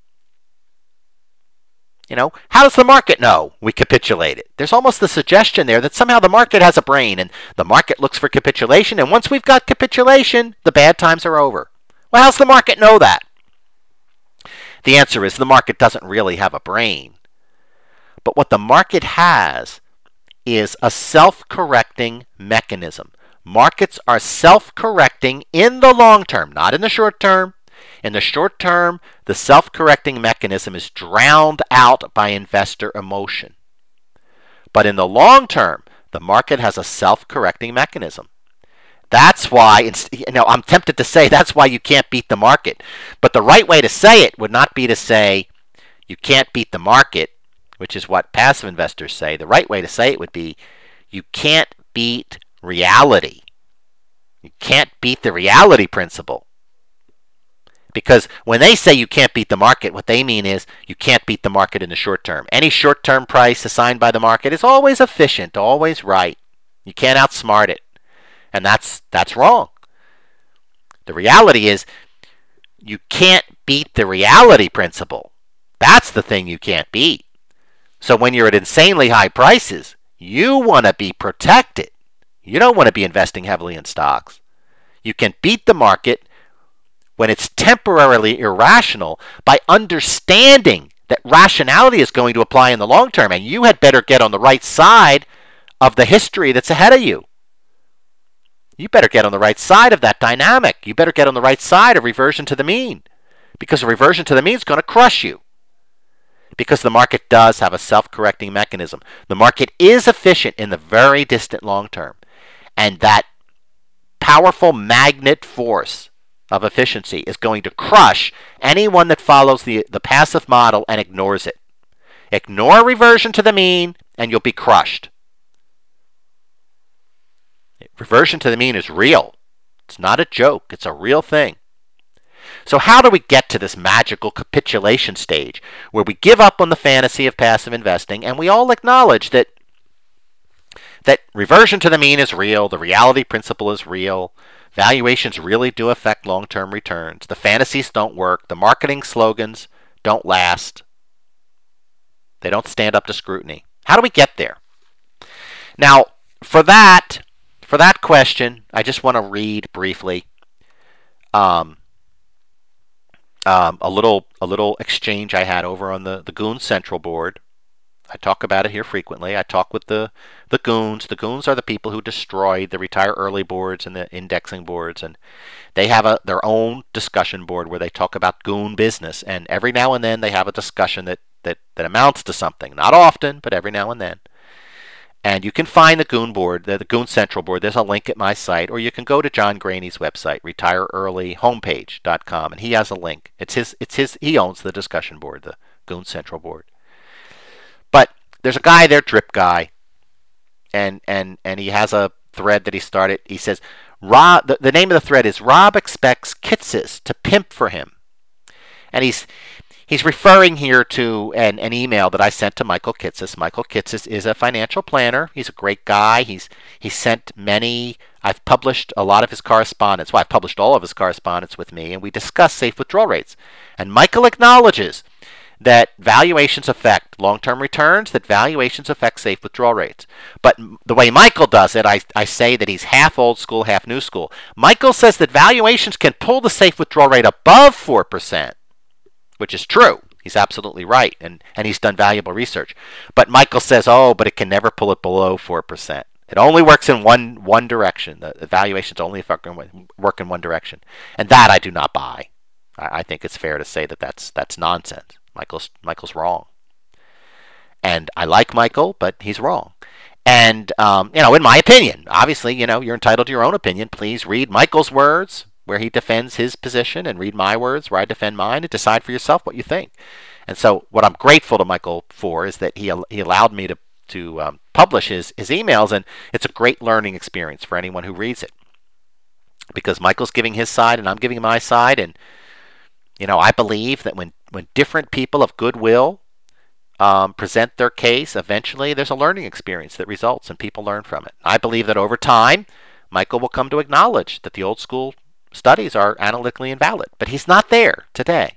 You know, how does the market know we capitulated? There's almost the suggestion there that somehow the market has a brain and the market looks for capitulation, and once we've got capitulation, the bad times are over. Well, how does the market know that? The answer is the market doesn't really have a brain. But what the market has is a self-correcting mechanism. Markets are self-correcting in the long term, not in the short term. In the short term, the self-correcting mechanism is drowned out by investor emotion. But in the long term, the market has a self-correcting mechanism. That's why, you know, I'm tempted to say that's why you can't beat the market. But the right way to say it would not be to say you can't beat the market, which is what passive investors say. The right way to say it would be you can't beat reality. You can't beat the reality principle. Because when they say you can't beat the market, what they mean is you can't beat the market in the short term. Any short-term price assigned by the market is always efficient, always right. You can't outsmart it. And that's that's wrong. The reality is you can't beat the reality principle. That's the thing you can't beat. So when you're at insanely high prices, you want to be protected. You don't want to be investing heavily in stocks. You can beat the market when it's temporarily irrational by understanding that rationality is going to apply in the long term, and you had better get on the right side of the history that's ahead of you. You better get on the right side of that dynamic. You better get on the right side of reversion to the mean, because a reversion to the mean is going to crush you. Because the market does have a self-correcting mechanism. The market is efficient in the very distant long term. And that powerful magnet force of efficiency is going to crush anyone that follows the, the passive model and ignores it. Ignore reversion to the mean and you'll be crushed. Reversion to the mean is real. It's not a joke. It's a real thing. So how do we get to this magical capitulation stage where we give up on the fantasy of passive investing and we all acknowledge that that reversion to the mean is real, the reality principle is real, valuations really do affect long-term returns, the fantasies don't work, the marketing slogans don't last, they don't stand up to scrutiny? How do we get there? Now, for that, for that question, I just want to read briefly um, um, a little a little exchange I had over on the, the Goons Central board. I talk about it here frequently. I talk with the, the goons. The goons are the people who destroyed the retire early boards and the indexing boards, and they have a their own discussion board where they talk about goon business, and every now and then they have a discussion that, that, that amounts to something. Not often, but every now and then. And you can find the Goon board, the, the Goon Central board. There's a link at my site, or you can go to John Graney's website, retire early homepage dot com, and he has a link. It's his. It's his. He owns the discussion board, the Goon Central board. But there's a guy there, Drip Guy, and and and he has a thread that he started. He says, Rob. The, the name of the thread is Rob expects Kitces to pimp for him, and he's. He's referring here to an, an email that I sent to Michael Kitces. Michael Kitces is a financial planner. He's a great guy. He's he's sent many. I've published a lot of his correspondence. Well, I've published all of his correspondence with me, and we discuss safe withdrawal rates. And Michael acknowledges that valuations affect long-term returns, that valuations affect safe withdrawal rates. But the way Michael does it, I, I say that he's half old school, half new school. Michael says that valuations can pull the safe withdrawal rate above four percent. Which is true. He's absolutely right, and, and he's done valuable research. But Michael says, oh, but it can never pull it below four percent. It only works in one one direction. The valuations only work in one direction. And that I do not buy. I, I think it's fair to say that that's, that's nonsense. Michael's, Michael's wrong. And I like Michael, but he's wrong. And, um, you know, in my opinion, obviously, you know, you're entitled to your own opinion. Please read Michael's words, where he defends his position, and read my words where I defend mine, and decide for yourself what you think. And so what I'm grateful to Michael for is that he he allowed me to, to um, publish his, his emails, and it's a great learning experience for anyone who reads it. Because Michael's giving his side, and I'm giving my side, and you know, I believe that when, when different people of goodwill um, present their case, eventually there's a learning experience that results, and people learn from it. I believe that over time, Michael will come to acknowledge that the old school studies are analytically invalid, but he's not there today.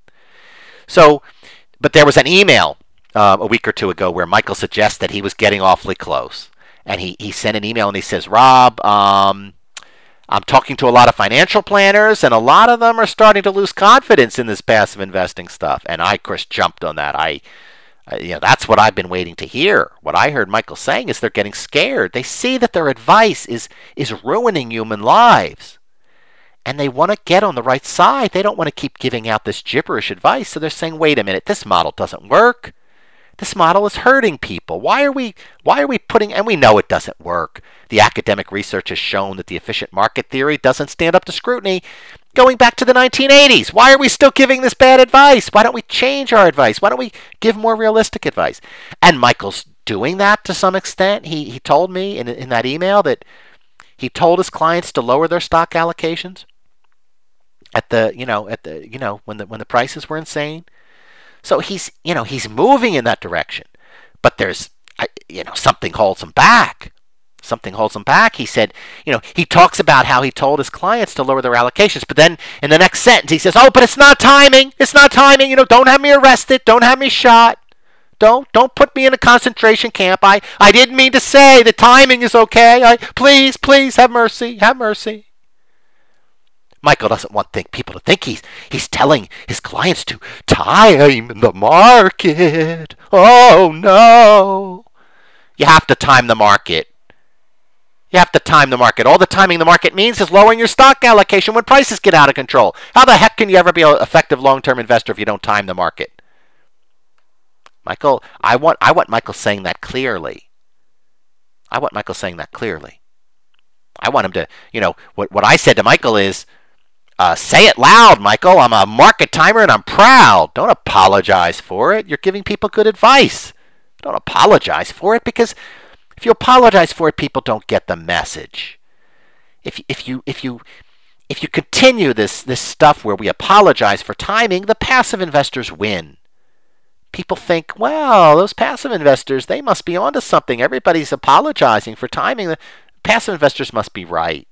So, but there was an email uh, a week or two ago where Michael suggests that he was getting awfully close, and he, he sent an email and he says, Rob, um, I'm talking to a lot of financial planners, and a lot of them are starting to lose confidence in this passive investing stuff. And I, of course, jumped on that. I, I you know, that's what I've been waiting to hear. What I heard Michael saying is they're getting scared. They see that their advice is is ruining human lives. And they want to get on the right side. They don't want to keep giving out this gibberish advice. So they're saying, wait a minute, this model doesn't work. This model is hurting people. Why are we why are we putting, and we know it doesn't work. The academic research has shown that the efficient market theory doesn't stand up to scrutiny going back to the nineteen eighties. Why are we still giving this bad advice? Why don't we change our advice? Why don't we give more realistic advice? And Michael's doing that to some extent. He he told me in in that email that he told his clients to lower their stock allocations at the, you know, at the, you know, when the when the prices were insane. So he's, you know, he's moving in that direction. But there's, you know, something holds him back. Something holds him back. He said, you know, he talks about how he told his clients to lower their allocations, but then in the next sentence he says, oh, but it's not timing. It's not timing. You know, don't have me arrested. Don't have me shot. don't, don't put me in a concentration camp. I, I didn't mean to say the timing is okay. I, please, please have mercy, have mercy. Michael doesn't want think, people to think he's, he's telling his clients to time the market. Oh, no. You have to time the market. You have to time the market. All the timing the market means is lowering your stock allocation when prices get out of control. How the heck can you ever be an effective long-term investor if you don't time the market? Michael, I want I want Michael saying that clearly. I want Michael saying that clearly. I want him to, you know, what, what I said to Michael is, Uh, say it loud, Michael. I'm a market timer and I'm proud. Don't apologize for it. You're giving people good advice. Don't apologize for it, because if you apologize for it, people don't get the message. If if you if you if you continue this this stuff where we apologize for timing, the passive investors win. People think, well, those passive investors, they must be onto something. Everybody's apologizing for timing. The passive investors must be right.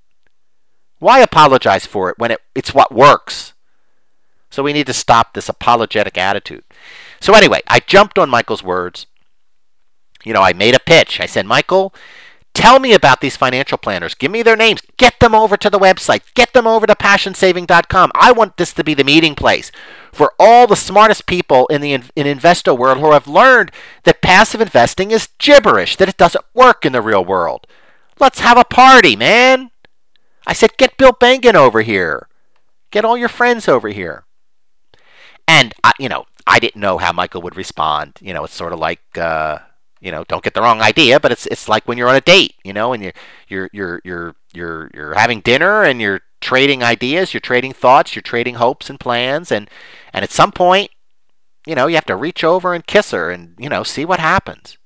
Why apologize for it when it, it's what works? So we need to stop this apologetic attitude. So anyway, I jumped on Michael's words. You know, I made a pitch. I said, Michael, tell me about these financial planners. Give me their names. Get them over to the website. Get them over to passion saving dot com. I want this to be the meeting place for all the smartest people in the in investo world who have learned that passive investing is gibberish, that it doesn't work in the real world. Let's have a party, man. I said, get Bill Bengen over here. Get all your friends over here. And, I, you know, I didn't know how Michael would respond. You know, it's sort of like, uh, you know, don't get the wrong idea, but it's it's like when you're on a date, you know, and you're, you're, you're, you're, you're, you're having dinner and you're trading ideas, you're trading thoughts, you're trading hopes and plans. And, and at some point, you know, you have to reach over and kiss her and, you know, see what happens.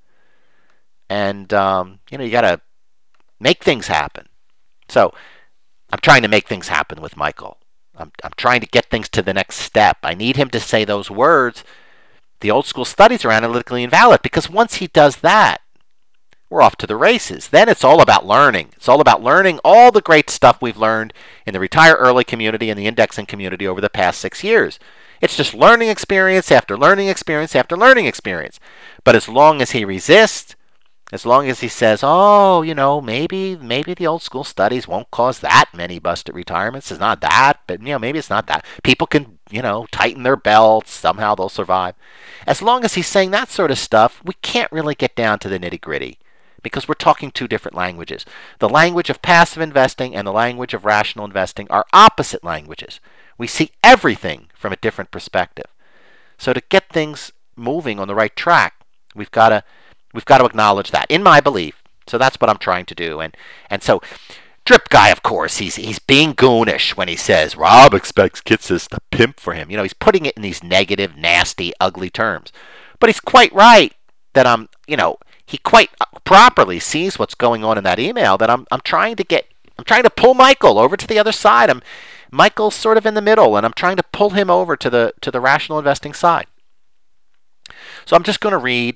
And, um, you know, you got to make things happen. So, I'm trying to make things happen with Michael. I'm, I'm trying to get things to the next step. I need him to say those words. The old school studies are analytically invalid, because once he does that, we're off to the races. Then it's all about learning. It's all about learning all the great stuff we've learned in the retire early community and the indexing community over the past six years. It's just learning experience after learning experience after learning experience. But as long as he resists, as long as he says, oh, you know, maybe maybe the old school studies won't cause that many busted retirements. It's not that, but, you know, maybe it's not that. People can, you know, tighten their belts. Somehow they'll survive. As long as he's saying that sort of stuff, we can't really get down to the nitty gritty, because we're talking two different languages. The language of passive investing and the language of rational investing are opposite languages. We see everything from a different perspective. So to get things moving on the right track, we've got to We've got to acknowledge that, in my belief. So that's what I'm trying to do. And and so, Drip Guy, of course, he's he's being goonish when he says Rob expects Kitces to pimp for him. You know, he's putting it in these negative, nasty, ugly terms. But he's quite right that I'm, you know, he quite properly sees what's going on in that email. That I'm I'm trying to get, I'm trying to pull Michael over to the other side. I'm Michael's sort of in the middle, and I'm trying to pull him over to the to the rational investing side. So I'm just going to read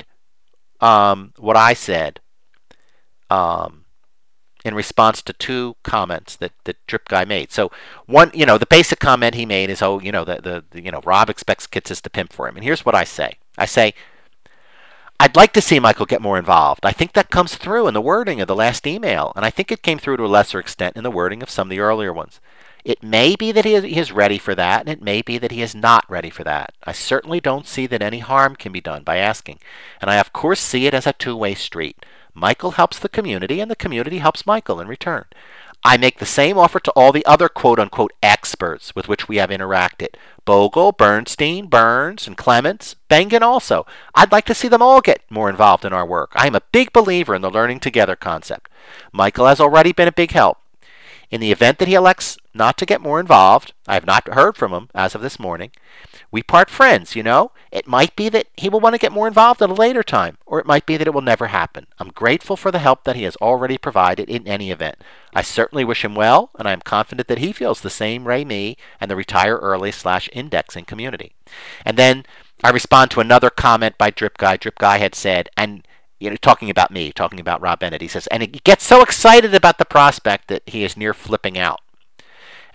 Um, what I said um, in response to two comments that, that Drip Guy made. So one, you know, the basic comment he made is, oh, you know, the, the, the you know, Rob expects Kitces to pimp for him. And here's what I say. I say, I'd like to see Michael get more involved. I think that comes through in the wording of the last email, and I think it came through to a lesser extent in the wording of some of the earlier ones. It may be that he is, he is ready for that, and it may be that he is not ready for that. I certainly don't see that any harm can be done by asking, and I of course see it as a two-way street. Michael helps the community, and the community helps Michael in return. I make the same offer to all the other quote-unquote experts with which we have interacted. Bogle, Bernstein, Burns, and Clements, Bengen also. I'd like to see them all get more involved in our work. I am a big believer in the learning together concept. Michael has already been a big help. In the event that he elects not to get more involved, I have not heard from him as of this morning, we part friends, you know. It might be that he will want to get more involved at a later time, or it might be that it will never happen. I'm grateful for the help that he has already provided in any event. I certainly wish him well, and I am confident that he feels the same way me and the retire early slash indexing community. And then I respond to another comment by Drip Guy. Drip Guy had said, and you know, talking about me, talking about Rob Bennett, he says, and he gets so excited about the prospect that he is near flipping out.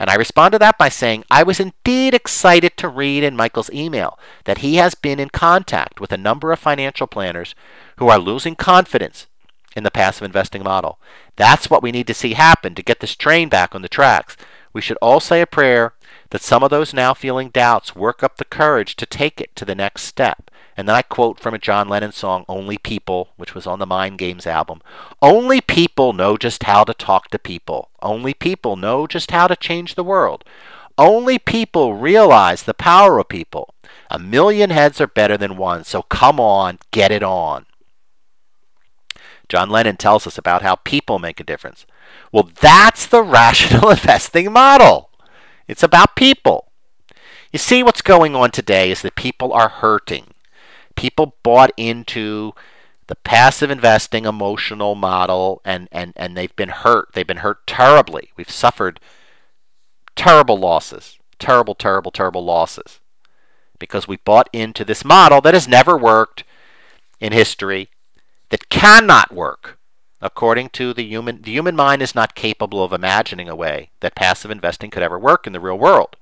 And I respond to that by saying, I was indeed excited to read in Michael's email that he has been in contact with a number of financial planners who are losing confidence in the passive investing model. That's what we need to see happen to get this train back on the tracks. We should all say a prayer that some of those now feeling doubts work up the courage to take it to the next step. And then I quote from a John Lennon song, Only People, which was on the Mind Games album. Only people know just how to talk to people. Only people know just how to change the world. Only people realize the power of people. A million heads are better than one, so come on, get it on. John Lennon tells us about how people make a difference. Well, that's the rational investing model. It's about people. You see, what's going on today is that people are hurting. People bought into the passive investing emotional model, and, and, and they've been hurt. They've been hurt terribly. We've suffered terrible losses, terrible, terrible, terrible losses, because we bought into this model that has never worked in history, that cannot work. According to the human, the human mind is not capable of imagining a way that passive investing could ever work in the real world.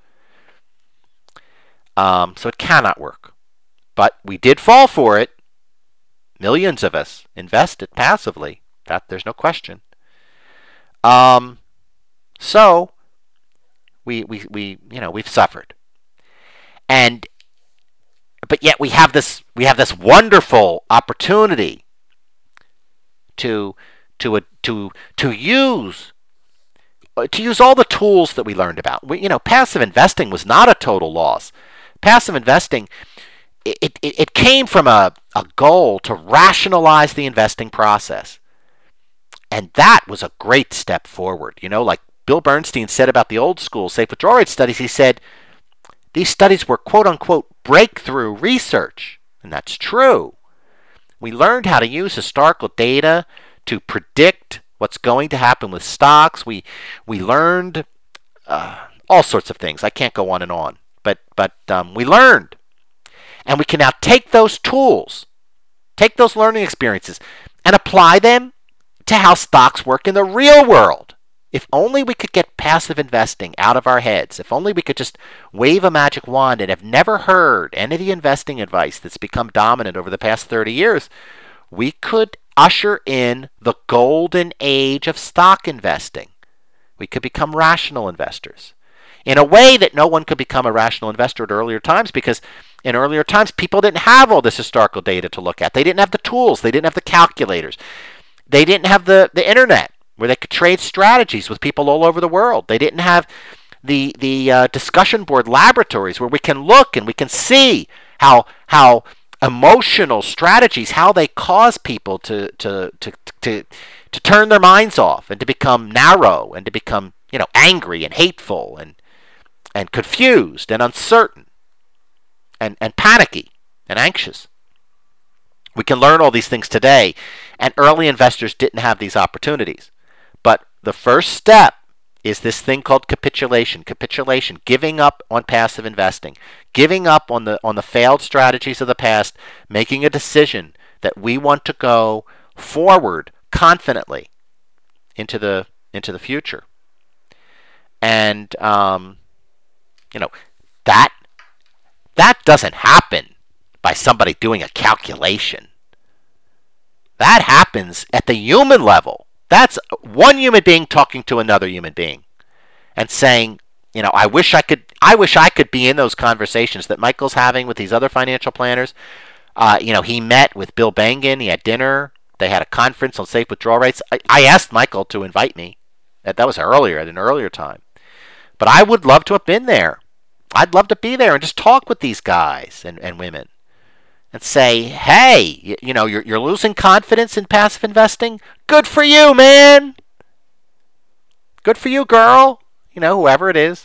Um, so it cannot work. But we did fall for it. Millions of us invested passively. That there's no question. Um, so we we we you know we've suffered, and but yet we have this we have this wonderful opportunity to to to to use to use all the tools that we learned about. We, you know, passive investing was not a total loss. Passive investing, it, it, it came from a, a goal to rationalize the investing process. And that was a great step forward. You know, like Bill Bernstein said about the old school safe withdrawal rate studies, he said these studies were quote unquote breakthrough research. And that's true. We learned how to use historical data to predict what's going to happen with stocks. We we learned uh, all sorts of things. I can't go on and on. But but um, we learned. And we can now take those tools, take those learning experiences, and apply them to how stocks work in the real world. If only we could get passive investing out of our heads. If only we could just wave a magic wand and have never heard any of the investing advice that's become dominant over the past thirty years, we could usher in the golden age of stock investing. We could become rational investors in a way that no one could become a rational investor at earlier times, because in earlier times people didn't have all this historical data to look at. They didn't have the tools. They didn't have the calculators. They didn't have the, the internet where they could trade strategies with people all over the world. They didn't have the the uh, discussion board laboratories where we can look and we can see how how emotional strategies, how they cause people to to to to to turn their minds off and to become narrow and to become, you know, angry and hateful and and confused and uncertain and, and panicky and anxious. We can learn all these things today, and early investors didn't have these opportunities. But the first step is this thing called capitulation. Capitulation, giving up on passive investing, giving up on the on the failed strategies of the past, making a decision that we want to go forward confidently into the into the future. And um, you know, that that doesn't happen by somebody doing a calculation. That happens at the human level. That's one human being talking to another human being and saying, you know, I wish I could I wish I could be in those conversations that Michael's having with these other financial planners. Uh, you know, he met with Bill Bengen, he had dinner, they had a conference on safe withdrawal rates. I, I asked Michael to invite me. That, that was earlier, at an earlier time. But I would love to have been there. I'd love to be there and just talk with these guys and, and women and say, hey, you, you know, you're, you're losing confidence in passive investing? Good for you, man. Good for you, girl. You know, whoever it is.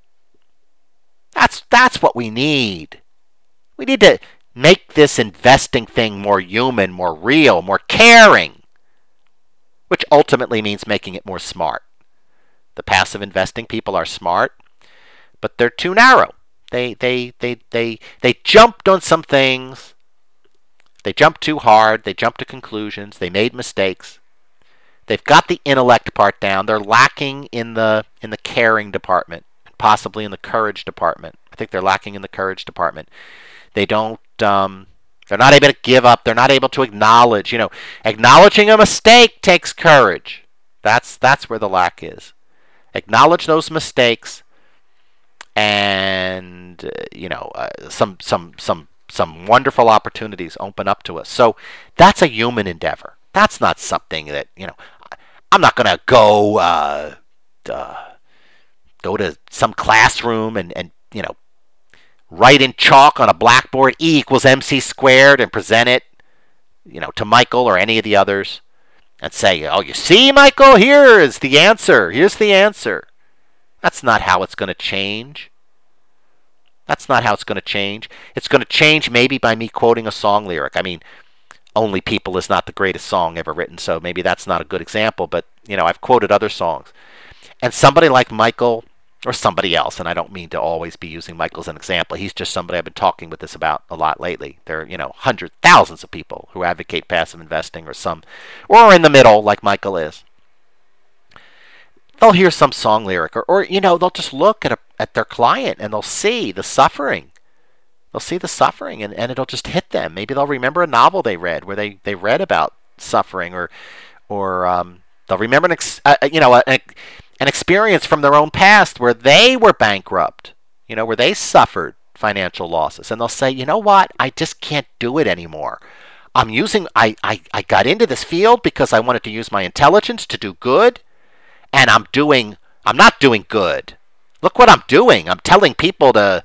That's that's what we need. We need to make this investing thing more human, more real, more caring, which ultimately means making it more smart. The passive investing people are smart, but they're too narrow. They they they they they jumped on some things. They jumped too hard. They jumped to conclusions. They made mistakes. They've got the intellect part down. They're lacking in the in the caring department, possibly in the courage department. I think they're lacking in the courage department. They don't. Um, they're not able to give up. They're not able to acknowledge. You know, acknowledging a mistake takes courage. That's that's where the lack is. Acknowledge those mistakes, and uh, you know, uh, some some some some wonderful opportunities open up to us. So that's a human endeavor. That's not something that, you know, I'm not going to go uh, uh, go to some classroom and, and, you know, write in chalk on a blackboard E equals mc squared and present it, you know, to Michael or any of the others and say, oh, you see, Michael, here is the answer. Here's the answer. That's not how it's going to change. That's not how it's going to change. It's going to change maybe by me quoting a song lyric. I mean, Only People is not the greatest song ever written, so maybe that's not a good example, but, you know, I've quoted other songs. And somebody like Michael, or somebody else, and I don't mean to always be using Michael as an example. He's just somebody I've been talking with this about a lot lately. There are, you know, hundreds, thousands of people who advocate passive investing, or some, or are in the middle like Michael is. They'll hear some song lyric, or, or you know, they'll just look at a, at their client and they'll see the suffering. They'll see the suffering, and, and it'll just hit them. Maybe they'll remember a novel they read where they, they read about suffering, or or um, they'll remember an ex, uh, you know a, a, an experience from their own past where they were bankrupt, you know, where they suffered financial losses, and they'll say, you know what, I just can't do it anymore. I'm using I, I, I got into this field because I wanted to use my intelligence to do good, and I'm doing I'm not doing good. Look what I'm doing. I'm telling people to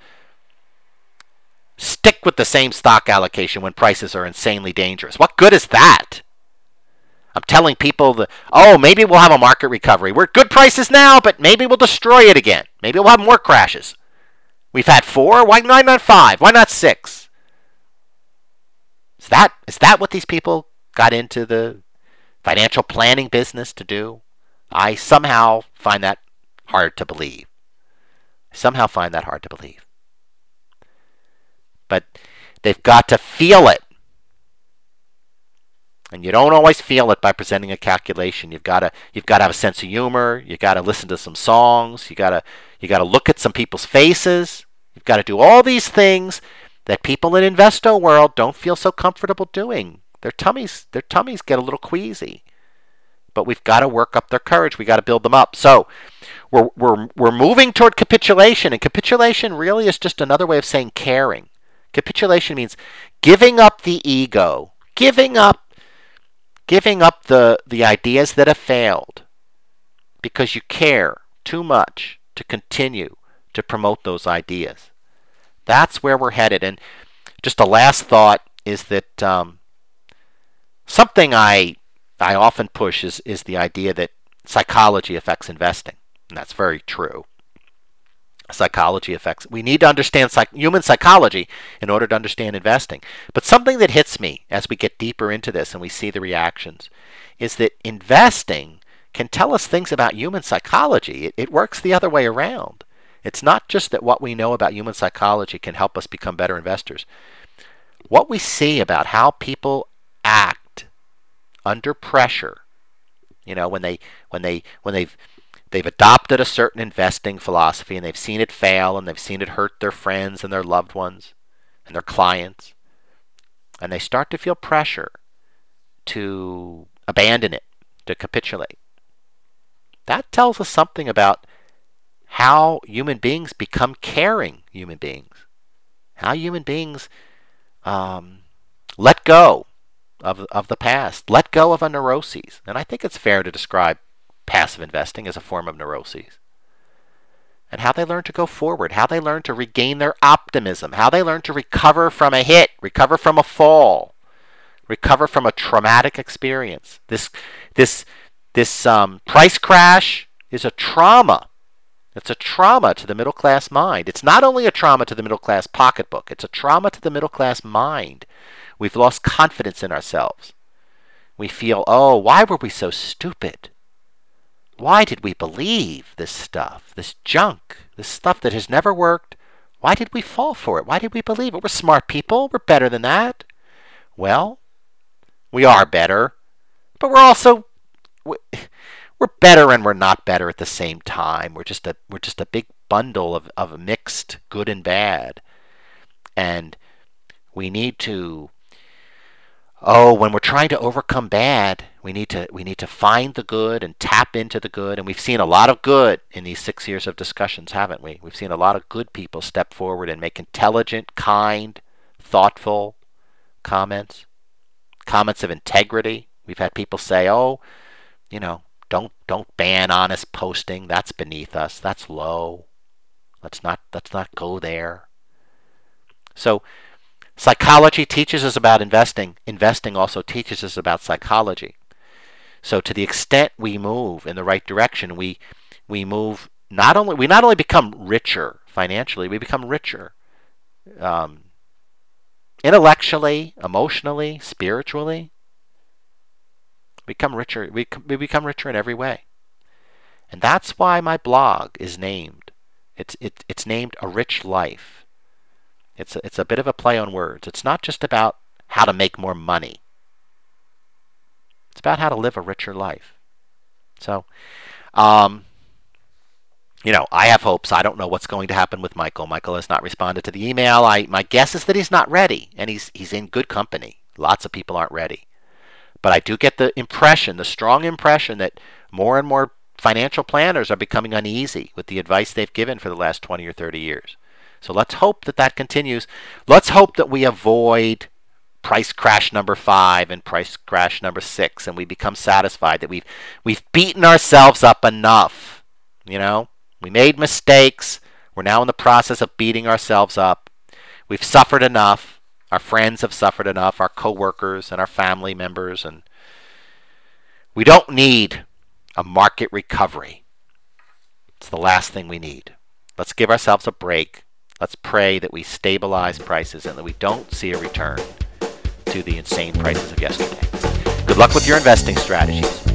stick with the same stock allocation when prices are insanely dangerous. What good is that? I'm telling people that, oh, maybe we'll have a market recovery. We're at good prices now, but maybe we'll destroy it again. Maybe we'll have more crashes. We've had four. Why not five? Why not six? Is that is that what these people got into the financial planning business to do? I somehow find that hard to believe. I somehow find that hard to believe. But they've got to feel it. And you don't always feel it by presenting a calculation. You've got to you've got to have a sense of humor. You've got to listen to some songs. You got to you got to look at some people's faces. You've got to do all these things that people in Investo world don't feel so comfortable doing. Their tummies their tummies get a little queasy. But we've got to work up their courage. We've got to build them up. So we're we're we're moving toward capitulation, and capitulation really is just another way of saying caring. Capitulation means giving up the ego, giving up, giving up the, the ideas that have failed because you care too much to continue to promote those ideas. That's where we're headed. And just a last thought is that um, something I I often push is, is the idea that psychology affects investing. And that's very true. Psychology affects. We need to understand psych, human psychology in order to understand investing. But something that hits me as we get deeper into this and we see the reactions is that investing can tell us things about human psychology. It, it works the other way around. It's not just that what we know about human psychology can help us become better investors. What we see about how people act under pressure, you know, when they when they when they've They've adopted a certain investing philosophy, and they've seen it fail, and they've seen it hurt their friends and their loved ones and their clients. And they start to feel pressure to abandon it, to capitulate. That tells us something about how human beings become caring human beings. How human beings um, let go of, of the past, let go of a neuroses. And I think it's fair to describe passive investing as a form of neuroses. And how they learn to go forward, how they learn to regain their optimism, how they learn to recover from a hit, recover from a fall, recover from a traumatic experience. This this this um, price crash is a trauma. It's a trauma to the middle class mind. It's not only a trauma to the middle class pocketbook, it's a trauma to the middle class mind. We've lost confidence in ourselves. We feel, oh, why were we so stupid? Why did we believe this stuff, this junk, this stuff that has never worked? Why did we fall for it? Why did we believe it? We're smart people. We're better than that. Well, we are better, but we're also we're better and we're not better at the same time. We're just a we're just a big bundle of of mixed good and bad, and we need to. Oh, when we're trying to overcome bad, we need to we need to find the good and tap into the good. And we've seen a lot of good in these six years of discussions, haven't we? We've seen a lot of good people step forward and make intelligent, kind, thoughtful comments, comments of integrity. We've had people say, "Oh, you know, don't don't ban honest posting. That's beneath us. That's low. Let's not let's not go there." So psychology teaches us about investing. Investing also teaches us about psychology. So to the extent we move in the right direction, we we move not only we not only become richer financially, we become richer um, intellectually, emotionally, spiritually. We become richer. We we become richer in every way, and that's why my blog is named. It's it, it's named A Rich Life. It's a, it's a bit of a play on words. It's not just about how to make more money. It's about how to live a richer life. So, um, you know, I have hopes. I don't know what's going to happen with Michael. Michael has not responded to the email. I my guess is that he's not ready, and he's he's in good company. Lots of people aren't ready. But I do get the impression, the strong impression, that more and more financial planners are becoming uneasy with the advice they've given for the last twenty or thirty years. So let's hope that that continues. Let's hope that we avoid price crash number five and price crash number six, and we become satisfied that we've we've beaten ourselves up enough. You know, we made mistakes. We're now in the process of beating ourselves up. We've suffered enough. Our friends have suffered enough. Our coworkers and our family members, and we don't need a market recovery. It's the last thing we need. Let's give ourselves a break. Let's pray that we stabilize prices and that we don't see a return to the insane prices of yesterday. Good luck with your investing strategies.